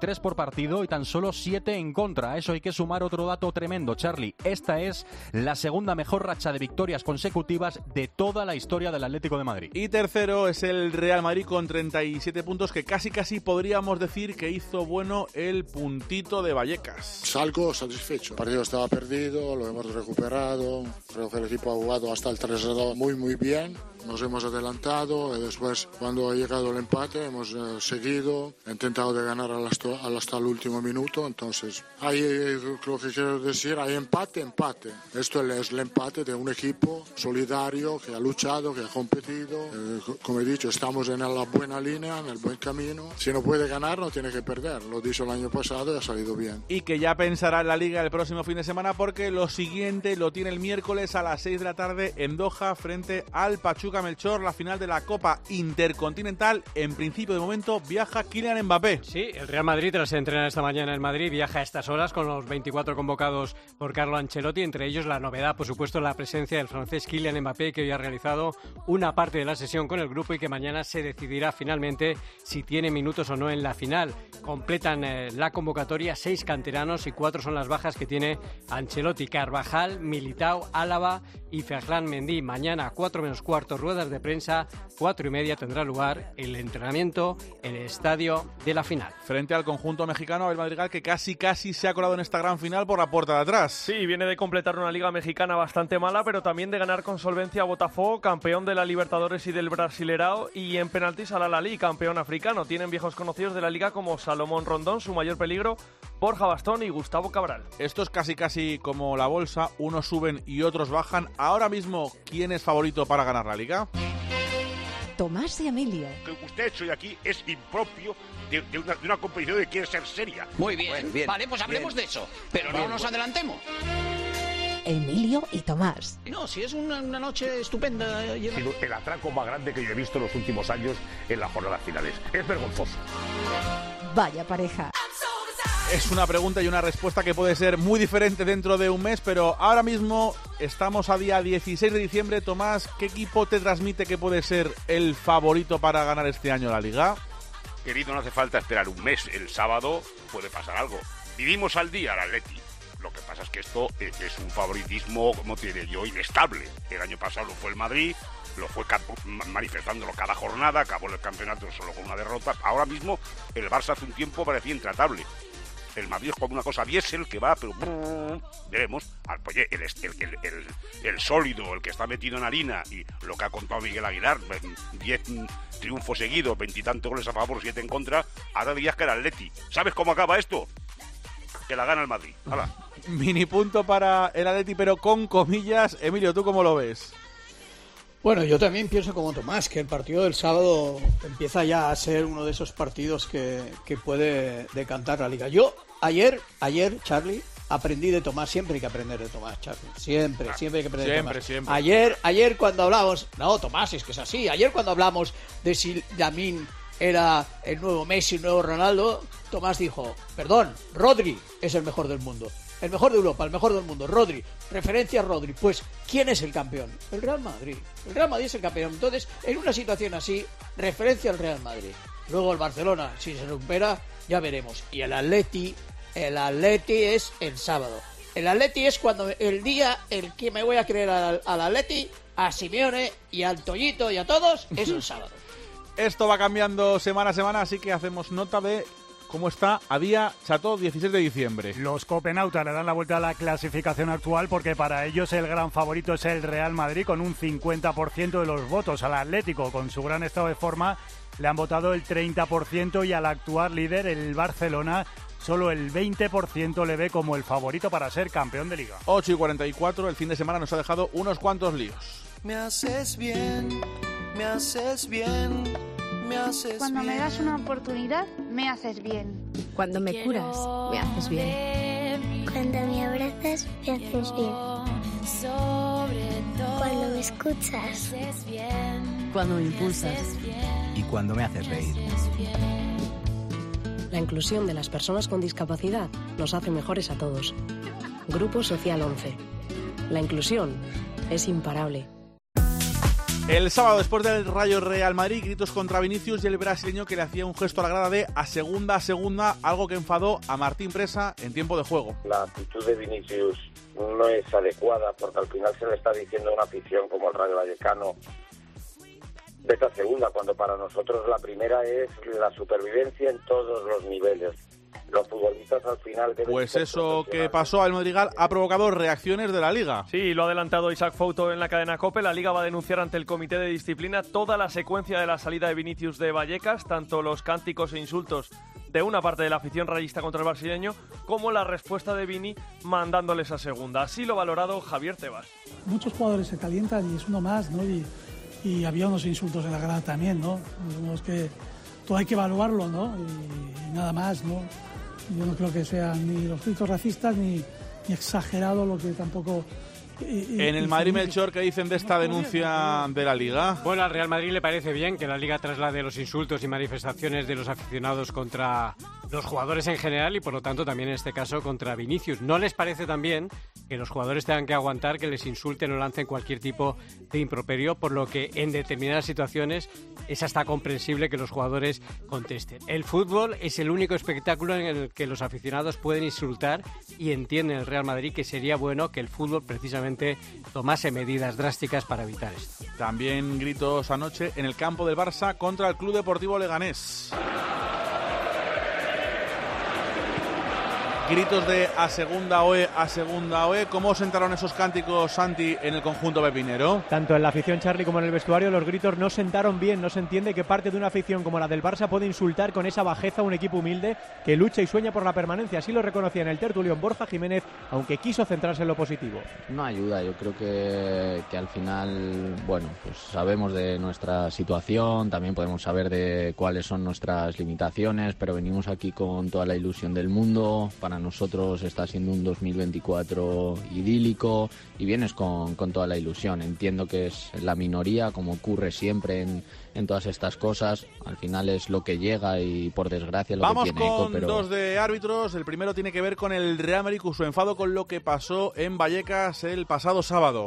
23 por partido y tan solo 7 en contra. A eso hay que sumar otro dato tremendo, Charlie. Esta es la segunda mejor racha de victorias consecutivas de toda la historia del Atlético de Madrid. Y tercero es el Real Madrid con 37 puntos, que casi podríamos decir que hizo bueno el puntito de Vallecas. Salgo satisfecho. El partido estaba perdido, lo hemos recuperado. Creo que el equipo ha jugado hasta el 3-2 muy bien. Nos hemos adelantado y después, cuando ha llegado el empate, hemos seguido, intentado de ganar hasta el último minuto. Entonces, ahí lo que quiero decir, hay empate. Esto es el empate de un equipo solidario que ha luchado, que ha competido. Como he dicho, estamos en la buena línea, en el buen camino. Si no puede ganar, no tiene que perder. Lo dicho el año pasado y ha salido bien. Y que ya pensará en la Liga el próximo fin de semana, porque lo siguiente lo tiene el miércoles a las 6 de la tarde en Doha frente al Pachuca Melchor, la final de la Copa Intercontinental. En principio, de momento, viaja Kylian Mbappé. Sí, el Real Madrid, tras entrenar esta mañana en Madrid, viaja a estas horas con los 24 convocados por Carlo Ancelotti. Entre ellos, la novedad, por supuesto, la presencia del francés Kylian Mbappé, que hoy ha realizado una parte de la sesión con el grupo y que mañana se decidirá finalmente si tiene minutos o no en la final. Completan la convocatoria 6 canteranos y 4 son las bajas que tiene Ancelotti: Carvajal, Militao, Álava y Ferland Mendy. Mañana, 4 menos cuarto, ruedas de prensa, 4:30 tendrá lugar el entrenamiento en el estadio de la final. Frente al conjunto mexicano, el Madrigal, que casi se ha colado en esta gran final por la puerta de atrás. Sí, viene de completar una liga mexicana bastante mala, pero también de ganar con solvencia a Botafogo, campeón de la Libertadores y del Brasilerao, y en penaltis al Al-Ahly, campeón africano. Tienen viejos conocidos de la liga como Salomón Rondón, su mayor peligro, Borja Bastón y Gustavo Cabral. Esto es casi como la bolsa, unos suben y otros bajan. Ahora mismo, ¿quién es favorito para ganar la liga? Tomás y Emilio. Que usted hoy aquí es impropio de una competición que quiere ser seria. Muy bien, bien. Vale, pues hablemos de eso, pero no nos adelantemos. Emilio y Tomás. No, si es una noche estupenda. El atraco más grande que yo he visto en los últimos años en las jornadas finales. Es vergonzoso. Vaya pareja. Es una pregunta y una respuesta que puede ser muy diferente dentro de un mes, pero ahora mismo estamos a día 16 de diciembre. Tomás, ¿qué equipo te transmite que puede ser el favorito para ganar este año la Liga? Querido, no hace falta esperar un mes. El sábado puede pasar algo. Vivimos al día al Atleti. Lo que pasa es que esto es un favoritismo, como te diré yo, inestable. El año pasado lo fue el Madrid, lo fue manifestándolo cada jornada, acabó el campeonato solo con una derrota. Ahora mismo el Barça hace un tiempo parecía intratable. El Madrid es como una cosa diésel que va, pero veremos. Oye, el sólido, el que está metido en harina, y lo que ha contado Miguel Aguilar, 10 triunfos seguidos, 20 y tantos goles a favor, 7 en contra. Ahora dirías que era Atleti. ¿Sabes cómo acaba esto? Que la gana el Madrid. ¡Hala! Mini punto para el Atleti, pero con comillas. Emilio, ¿tú cómo lo ves? Bueno, yo también pienso como Tomás, que el partido del sábado empieza ya a ser uno de esos partidos que puede decantar la Liga. Yo ayer, Charlie, aprendí de Tomás. Siempre hay que aprender de Tomás, Charlie. Siempre hay que aprender de Tomás. Siempre. Ayer cuando hablamos... No, Tomás, es que es así. Ayer cuando hablamos de si Lamine era el nuevo Messi, el nuevo Ronaldo, Tomás dijo, perdón, Rodri es el mejor del mundo. El mejor de Europa, el mejor del mundo, Rodri, referencia a Rodri. Pues, ¿quién es el campeón? El Real Madrid. El Real Madrid es el campeón. Entonces, en una situación así, referencia al Real Madrid. Luego el Barcelona, si se recupera, ya veremos. Y el Atleti es el sábado. El Atleti es cuando el día el que me voy a creer al Atleti, a Simeone y al Toyito y a todos, es el sábado. Esto va cambiando semana a semana, así que hacemos nota de cómo está a día, Chato, 16 de diciembre. Los copenautas le dan la vuelta a la clasificación actual porque para ellos el gran favorito es el Real Madrid con un 50% de los votos. Al Atlético, con su gran estado de forma, le han votado el 30% y al actual líder, el Barcelona, solo el 20% le ve como el favorito para ser campeón de Liga. 8:44, el fin de semana nos ha dejado unos cuantos líos. Me haces bien, me haces bien. Cuando me das una oportunidad, me haces bien. Cuando me curas, me haces bien. Cuando me abrazas, me haces bien. Cuando me escuchas. Cuando me impulsas. Y cuando me haces reír. La inclusión de las personas con discapacidad nos hace mejores a todos. Grupo Social 11. La inclusión es imparable. El sábado, después del Rayo Real Madrid, gritos contra Vinicius y el brasileño que le hacía un gesto a la grada de a segunda, algo que enfadó a Martín Presa en tiempo de juego. La actitud de Vinicius no es adecuada porque al final se le está diciendo a una afición como el Rayo Vallecano vete a segunda, cuando para nosotros la primera es la supervivencia en todos los niveles. Los futbolistas al final... Pues eso que pasó al Madrigal ha provocado reacciones de la Liga. Sí, lo ha adelantado Isaac Fouto en la cadena COPE. La Liga va a denunciar ante el Comité de Disciplina toda la secuencia de la salida de Vinicius de Vallecas, tanto los cánticos e insultos de una parte de la afición rayista contra el brasileño, como la respuesta de Vini mandándoles a segunda. Así lo ha valorado Javier Tebas. Muchos jugadores se calientan y es uno más, ¿no? Y había unos insultos en la grada también, ¿no? Unos que todo hay que evaluarlo, ¿no? Y nada más, ¿no? Yo no creo que sean ni los gritos racistas ni exagerado, lo que tampoco... En el Madrid, Melchor, ¿qué dicen de esta denuncia de la Liga? Bueno, al Real Madrid le parece bien que la Liga traslade los insultos y manifestaciones de los aficionados contra los jugadores en general y, por lo tanto, también en este caso contra Vinicius. ¿No les parece también que los jugadores tengan que aguantar que les insulten o lancen cualquier tipo de improperio, por lo que en determinadas situaciones es hasta comprensible que los jugadores contesten? El fútbol es el único espectáculo en el que los aficionados pueden insultar y entienden el Real Madrid que sería bueno que el fútbol precisamente tomase medidas drásticas para evitar esto. También gritos anoche en el campo del Barça contra el Club Deportivo Leganés. Gritos de a segunda OE, a segunda OE. ¿Cómo sentaron esos cánticos, Santi, en el conjunto pepinero? Tanto en la afición, Charly, como en el vestuario, los gritos no sentaron bien. No se entiende que parte de una afición como la del Barça puede insultar con esa bajeza a un equipo humilde que lucha y sueña por la permanencia. Así lo reconocía en el tertulión Borja Jiménez, aunque quiso centrarse en lo positivo. No ayuda, yo creo que al final, bueno, pues sabemos de nuestra situación, también podemos saber de cuáles son nuestras limitaciones, pero venimos aquí con toda la ilusión del mundo. Para nosotros está siendo un 2024 idílico y vienes con toda la ilusión. Entiendo que es la minoría, como ocurre siempre en todas estas cosas. Al final es lo que llega y, por desgracia, lo que tiene eco. Vamos con dos de árbitros. El primero tiene que ver con el Real Madrid, su enfado con lo que pasó en Vallecas el pasado sábado.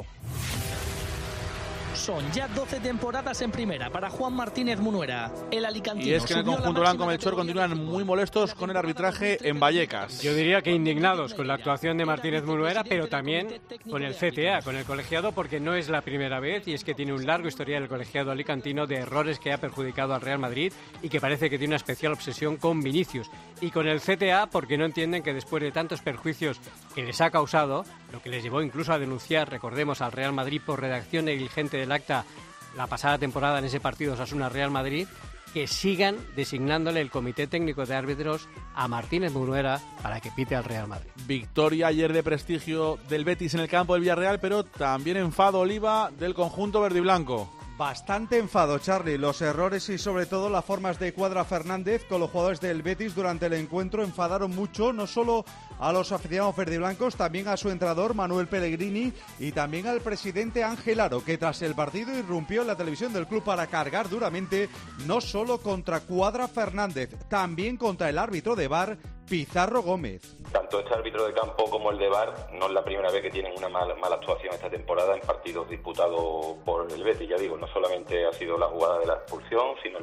Son ya 12 temporadas en primera para Juan Martínez Munuera. El alicantino. Y es que en el conjunto blanco, Melchor, continúan muy molestos con el arbitraje en Vallecas. Yo diría que indignados con la actuación de Martínez Munuera, pero también con el CTA, con el colegiado, porque no es la primera vez y es que tiene un largo historial el colegiado alicantino de errores que ha perjudicado al Real Madrid y que parece que tiene una especial obsesión con Vinicius. Y con el CTA porque no entienden que después de tantos perjuicios que les ha causado, lo que les llevó incluso a denunciar, recordemos, al Real Madrid por redacción negligente del acta la pasada temporada en ese partido Osasuna-Real Madrid, que sigan designándole el Comité Técnico de Árbitros a Martínez Munuera para que pite al Real Madrid. Victoria ayer de prestigio del Betis en el campo del Villarreal, pero también enfado, Oliva, del conjunto verde y blanco. Bastante enfado, Charly. Los errores y sobre todo las formas de Cuadra Fernández con los jugadores del Betis durante el encuentro enfadaron mucho, no solo a los aficionados verdiblancos, también a su entrenador Manuel Pellegrini y también al presidente Ángel Aro, que tras el partido irrumpió en la televisión del club para cargar duramente no solo contra Cuadra Fernández, también contra el árbitro de VAR, Pizarro Gómez. Tanto este árbitro de campo como el de VAR no es la primera vez que tienen una mala actuación esta temporada en partidos disputados por el Betis. Ya digo, no solamente ha sido la jugada de la expulsión, sino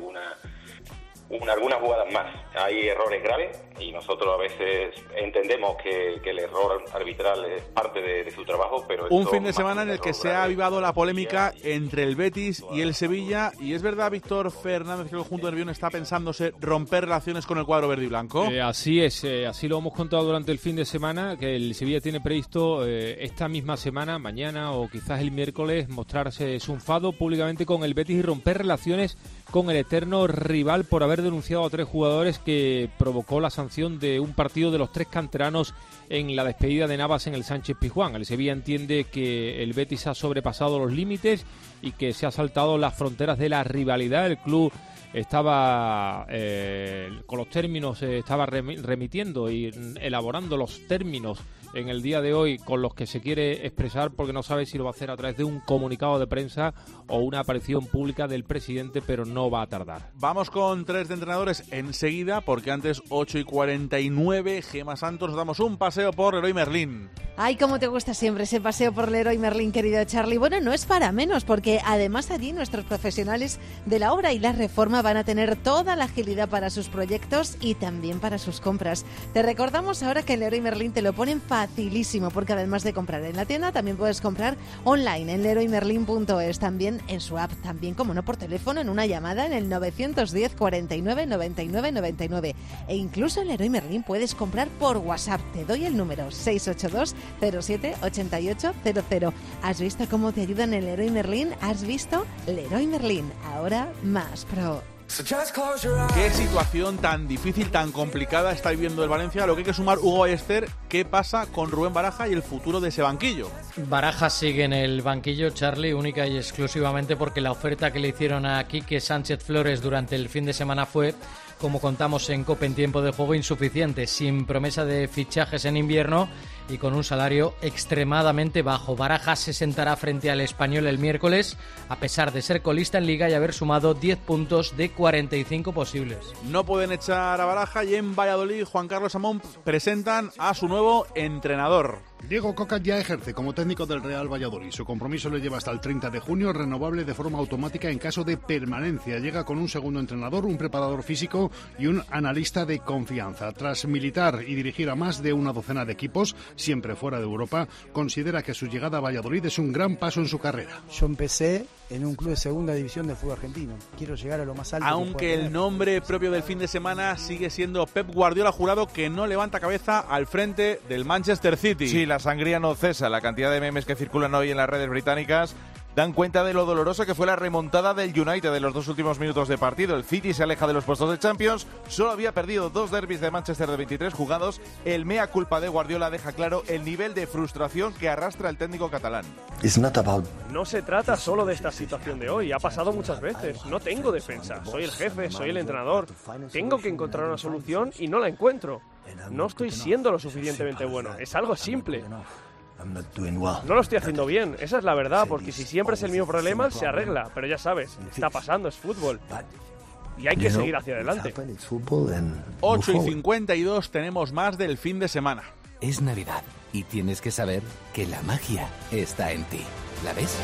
algunas jugadas más. Hay errores graves y nosotros a veces entendemos que el error arbitral es parte de su trabajo, pero... Un fin de semana en el que se ha avivado la polémica entre el Betis y el Sevilla, y es verdad, Víctor Fernández, que el conjunto nervión está pensándose romper relaciones con el cuadro verde y blanco. Así es, así lo hemos contado durante el fin de semana, que el Sevilla tiene previsto esta misma semana, mañana o quizás el miércoles, mostrarse su enfado públicamente con el Betis y romper relaciones con el eterno rival por haber denunciado a 3 jugadores que provocó la sanción de un partido de los 3 canteranos en la despedida de Navas en el Sánchez Pizjuán. El Sevilla entiende que el Betis ha sobrepasado los límites y que se ha saltado las fronteras de la rivalidad. El club estaba con los términos, estaba remitiendo y elaborando los términos en el día de hoy con los que se quiere expresar, porque no sabe si lo va a hacer a través de un comunicado de prensa o una aparición pública del presidente, pero no va a tardar. Vamos con 3 de entrenadores enseguida, porque antes 8:49, Gemma Santos, nos damos un paseo por Leroy Merlin. Ay, cómo te gusta siempre ese paseo por Leroy Merlin, querido Charlie. Bueno, no es para menos, porque además allí nuestros profesionales de la obra y la reforma van a tener toda la agilidad para sus proyectos y también para sus compras. Te recordamos ahora que en Leroy Merlin te lo ponen facilísimo, porque además de comprar en la tienda, también puedes comprar online en leroymerlin.es, también en su app, también, como no, por teléfono, en una llamada en el 910 49 99 99, e incluso en Leroy Merlin puedes comprar por WhatsApp. Te doy el número 682 07 88 00. ¿Has visto cómo te ayudan en Leroy Merlin? ¿Has visto? Leroy Merlin, ahora más pro. Qué situación tan difícil, tan complicada está viviendo el Valencia. Lo que hay que sumar, Hugo Ballester, ¿qué pasa con Rubén Baraja y el futuro de ese banquillo? Baraja sigue en el banquillo, Charlie, única y exclusivamente porque la oferta que le hicieron a Quique Sánchez Flores durante el fin de semana fue, como contamos en COPE en tiempo de juego, insuficiente, sin promesa de fichajes en invierno y con un salario extremadamente bajo. Baraja se sentará frente al Español el miércoles, a pesar de ser colista en Liga y haber sumado 10 puntos de 45 posibles. No pueden echar a Baraja, y en Valladolid Juan Carlos Amón presentan a su nuevo entrenador. Diego Coca ya ejerce como técnico del Real Valladolid. Su compromiso le lleva hasta el 30 de junio, renovable de forma automática en caso de permanencia. Llega con un segundo entrenador, un preparador físico y un analista de confianza. Tras militar y dirigir a más de una docena de equipos, siempre fuera de Europa, considera que su llegada a Valladolid es un gran paso en su carrera. Yo empecé en un club de segunda división del fútbol argentino. Quiero llegar a lo más alto. Aunque el nombre propio del fin de semana sigue siendo Pep Guardiola, jurado que no levanta cabeza al frente del Manchester City. Sí, la sangría no cesa. La cantidad de memes que circulan hoy en las redes británicas dan cuenta de lo dolorosa que fue la remontada del United de los 2 últimos minutos de partido. El City se aleja de los puestos de Champions, solo había perdido 2 derbis de Manchester de 23 jugados. El mea culpa de Guardiola deja claro el nivel de frustración que arrastra el técnico catalán. No se trata solo de esta situación de hoy, ha pasado muchas veces. No tengo defensa, soy el jefe, soy el entrenador. Tengo que encontrar una solución y no la encuentro. No estoy siendo lo suficientemente bueno, es algo simple. No lo estoy haciendo bien, esa es la verdad, porque si siempre es el mismo problema, se arregla. Pero ya sabes, está pasando, es fútbol. Y hay que seguir hacia adelante. 8:52, tenemos más del fin de semana. Es Navidad y tienes que saber que la magia está en ti. ¿La ves?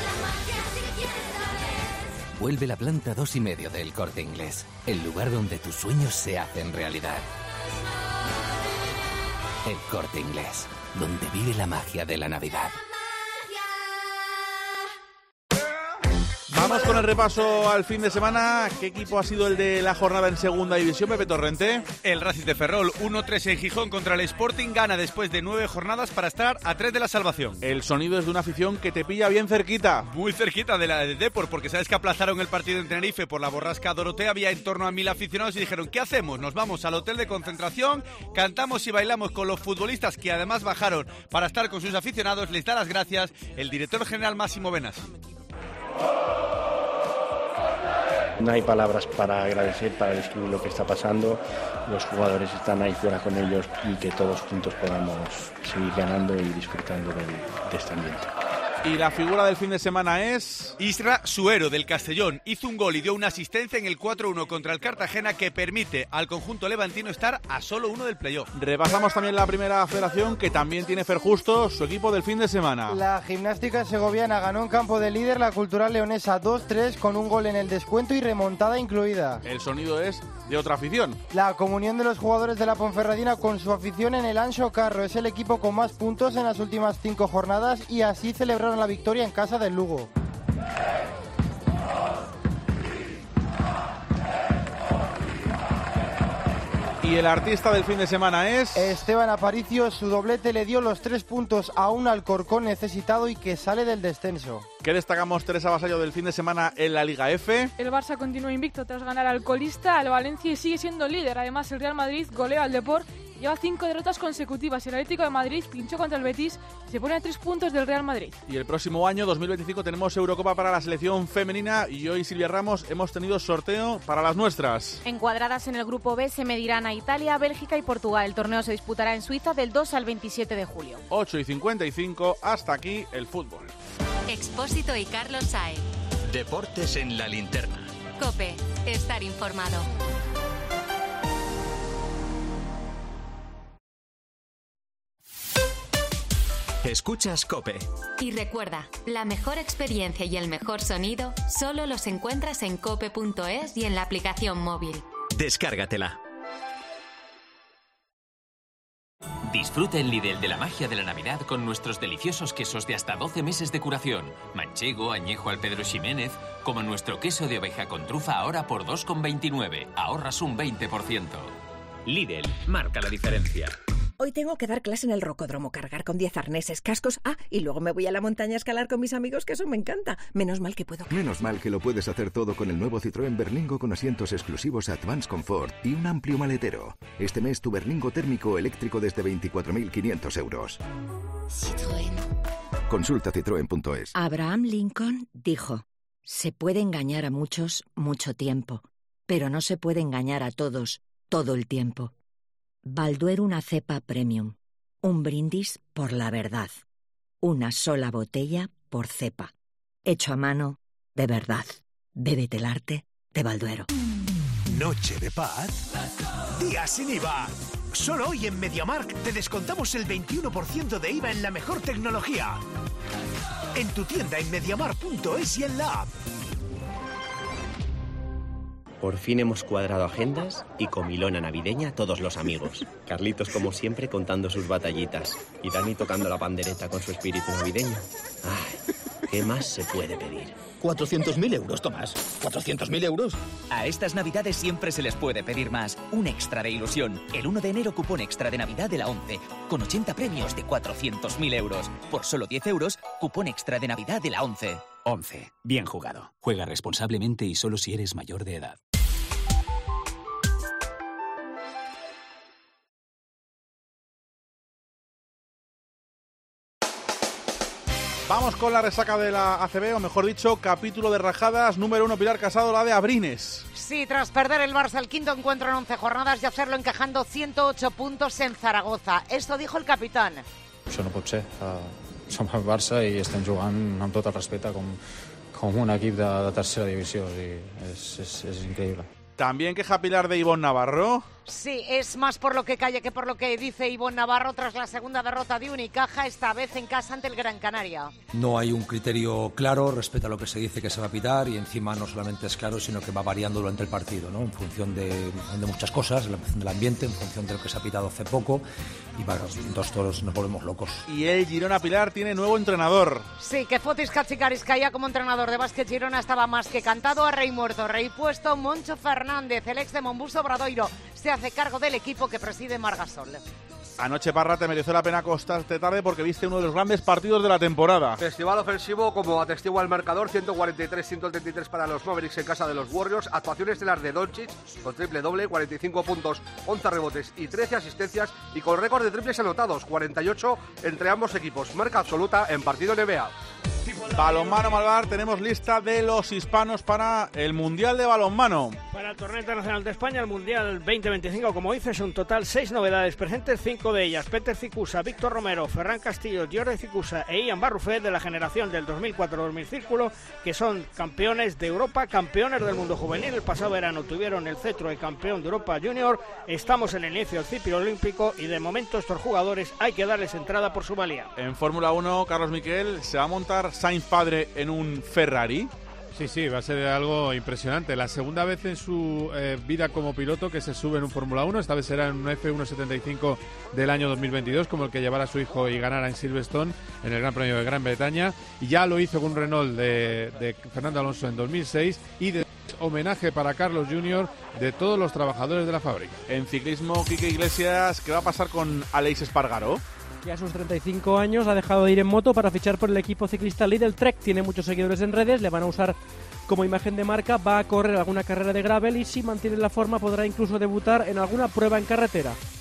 Vuelve la planta 2,5 del Corte Inglés, el lugar donde tus sueños se hacen realidad. El Corte Inglés, donde vive la magia de la Navidad. Vamos con el repaso al fin de semana. ¿Qué equipo ha sido el de la jornada en segunda división, Pepe Torrente? El Racing de Ferrol, 1-3 en Gijón contra el Sporting, gana después de 9 jornadas para estar a 3 de la salvación. El sonido es de una afición que te pilla bien cerquita. Muy cerquita de la de Depor, porque sabes que aplazaron el partido en Tenerife por la borrasca Dorotea. Había en torno a 1000 aficionados y dijeron, ¿qué hacemos? Nos vamos al hotel de concentración, cantamos y bailamos con los futbolistas que además bajaron para estar con sus aficionados. Les da las gracias el director general Máximo Venas. No hay palabras para agradecer, para describir lo que está pasando. Los jugadores están ahí fuera con ellos y que todos juntos podamos seguir ganando y disfrutando de este ambiente. Y la figura del fin de semana es... Isra Suero, del Castellón. Hizo un gol y dio una asistencia en el 4-1 contra el Cartagena que permite al conjunto levantino estar a solo 1 del playoff. Repasamos también la primera federación, que también tiene Fer Justo, su equipo del fin de semana. La Gimnástica Segoviana ganó en campo de líder, la Cultural Leonesa 2-3 con un gol en el descuento y remontada incluida. El sonido es de otra afición. La comunión de los jugadores de la Ponferradina con su afición en el Anxo Carro. Es el equipo con más puntos en las últimas 5 jornadas y así celebraron la victoria en casa del Lugo. Y el artista del fin de semana es... Esteban Aparicio. Su doblete le dio los 3 puntos a un Alcorcón necesitado y que sale del descenso. ¿Qué destacamos, Teresa Vasallo, del fin de semana en la Liga F? El Barça continúa invicto tras ganar al colista, al Valencia, y sigue siendo líder. Además, el Real Madrid golea al Depor lleva 5 derrotas consecutivas. El Atlético de Madrid pinchó contra el Betis y se pone a 3 puntos del Real Madrid. Y el próximo año, 2025, tenemos Eurocopa para la selección femenina y hoy, Silvia Ramos, hemos tenido sorteo para las nuestras. Encuadradas en el grupo B se medirán a Italia, Bélgica y Portugal. El torneo se disputará en Suiza del 2 al 27 de julio. 8:55, hasta aquí el fútbol. Expósito y Carlos Saez. Deportes en la linterna. COPE, estar informado. Escuchas COPE. Y recuerda, la mejor experiencia y el mejor sonido solo los encuentras en cope.es y en la aplicación móvil. Descárgatela. Disfruta en Lidl de la magia de la Navidad con nuestros deliciosos quesos de hasta 12 meses de curación. Manchego, añejo al Pedro Ximénez, como nuestro queso de oveja con trufa ahora por 2,29. Ahorras un 20%. Lidl, marca la diferencia. Hoy tengo que dar clase en el rocódromo, cargar con 10 arneses, cascos, y luego me voy a la montaña a escalar con mis amigos, que eso me encanta. Menos mal que puedo. Menos mal que lo puedes hacer todo con el nuevo Citroën Berlingo con asientos exclusivos Advance Comfort y un amplio maletero. Este mes tu Berlingo térmico eléctrico desde 24.500 euros. Citroën. Consulta citroen.es. Abraham Lincoln dijo: se puede engañar a muchos mucho tiempo, pero no se puede engañar a todos todo el tiempo. Balduero, una cepa premium. Un brindis por la verdad. Una sola botella por cepa. Hecho a mano, de verdad. Bébete el arte de Balduero. Noche de paz. Día sin IVA. Solo hoy en MediaMarkt te descontamos el 21% de IVA en la mejor tecnología. En tu tienda en MediaMarkt.es y en la app. Por fin hemos cuadrado agendas y comilona navideña todos los amigos. Carlitos, como siempre, contando sus batallitas. Y Dani tocando la pandereta con su espíritu navideño. Ay, ¿qué más se puede pedir? 400.000 euros, Tomás. 400.000 euros. A estas navidades siempre se les puede pedir más. Un extra de ilusión. El 1 de enero, cupón extra de Navidad de la 11. Con 80 premios de 400.000 euros. Por solo 10 euros, cupón extra de Navidad de la 11. 11. Bien jugado. Juega responsablemente y solo si eres mayor de edad. Vamos con la resaca de la ACB, o mejor dicho, capítulo de rajadas, número 1, Pilar Casado, la de Abrines. Sí, tras perder el Barça el quinto encuentro en 11 jornadas y hacerlo encajando 108 puntos en Zaragoza. Esto dijo el capitán. Això no pot ser. Som el Barça i estem jugant amb tot el respecte com un equip de tercera divisió. És increïble. También queja Pilar de Ivonne Navarro. Sí, es más por lo que calla que por lo que dice Ivonne Navarro tras la segunda derrota de Unicaja, esta vez en casa ante el Gran Canaria. No hay un criterio claro respecto a lo que se dice que se va a pitar y encima no solamente es claro, sino que va variando durante el partido, ¿no? En función de muchas cosas, en función del ambiente, en función de lo que se ha pitado hace poco y bueno, entonces todos nos volvemos locos. Y el Girona, Pilar, tiene nuevo entrenador. Sí, que Fotis Katsikariscaia como entrenador de Básquet Girona estaba más que cantado a rey muerto. Rey puesto, Moncho Fernández, el ex de Monbuso Obradoiro, se hace cargo del equipo que preside Margasol. Anoche, Parra, te mereció la pena acostarte tarde porque viste uno de los grandes partidos de la temporada. Festival ofensivo, como atestigua el marcador, 143-133 para los Mavericks en casa de los Warriors. Actuaciones de las de Doncic, con triple doble, 45 puntos, 11 rebotes y 13 asistencias, y con récord de triples anotados, 48 entre ambos equipos. Marca absoluta en partido NBA. Balonmano Malvar, tenemos lista de los hispanos para el Mundial de Balonmano. Para el Torneo Internacional de España, el Mundial 2025, como dices, un total 6 novedades presentes, 5 de ellas Peter Cicusa, Víctor Romero, Ferran Castillo, Jordi Cicusa e Ian Barrufet, de la generación del 2004-2000 Círculo, que son campeones de Europa, campeones del mundo juvenil. El pasado verano tuvieron el cetro de campeón de Europa Junior. Estamos en el inicio del ciclo olímpico y de momento estos jugadores hay que darles entrada por su valía. En Fórmula 1, Carlos Miquel, ¿se va a montar Sainz padre en un Ferrari? Sí, va a ser algo impresionante. La segunda vez en su vida como piloto que se sube en un Fórmula 1. Esta vez será en un F175 del año 2022, como el que llevara a su hijo y ganara en Silverstone en el Gran Premio de Gran Bretaña. Y ya lo hizo con un Renault de Fernando Alonso en 2006 y de homenaje para Carlos Jr. de todos los trabajadores de la fábrica. En ciclismo, Quique Iglesias, ¿qué va a pasar con Aleix Espargaró? Ya a sus 35 años ha dejado de ir en moto para fichar por el equipo ciclista Lidl Trek. Tiene muchos seguidores en redes, le van a usar como imagen de marca, va a correr alguna carrera de gravel y si mantiene la forma podrá incluso debutar en alguna prueba en carretera.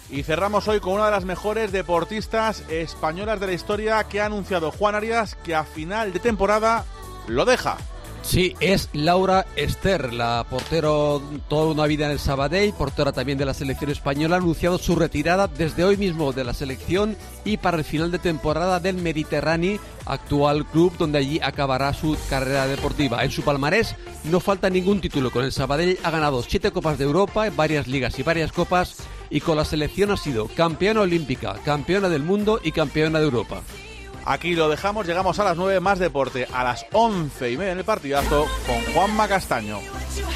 Y cerramos hoy con una de las mejores deportistas españolas de la historia que ha anunciado Juan Arias que a final de temporada lo deja. Sí, es Laura Ester, la portero toda una vida en el Sabadell, portera también de la selección española, ha anunciado su retirada desde hoy mismo de la selección y para el final de temporada del Mediterráneo, actual club donde allí acabará su carrera deportiva. En su palmarés no falta ningún título. Con el Sabadell ha ganado 7 Copas de Europa, varias ligas y varias copas, y con la selección ha sido campeona olímpica, campeona del mundo y campeona de Europa. Aquí lo dejamos, llegamos a las 9, más deporte a las 11:30 en el partidazo con Juanma Castaño.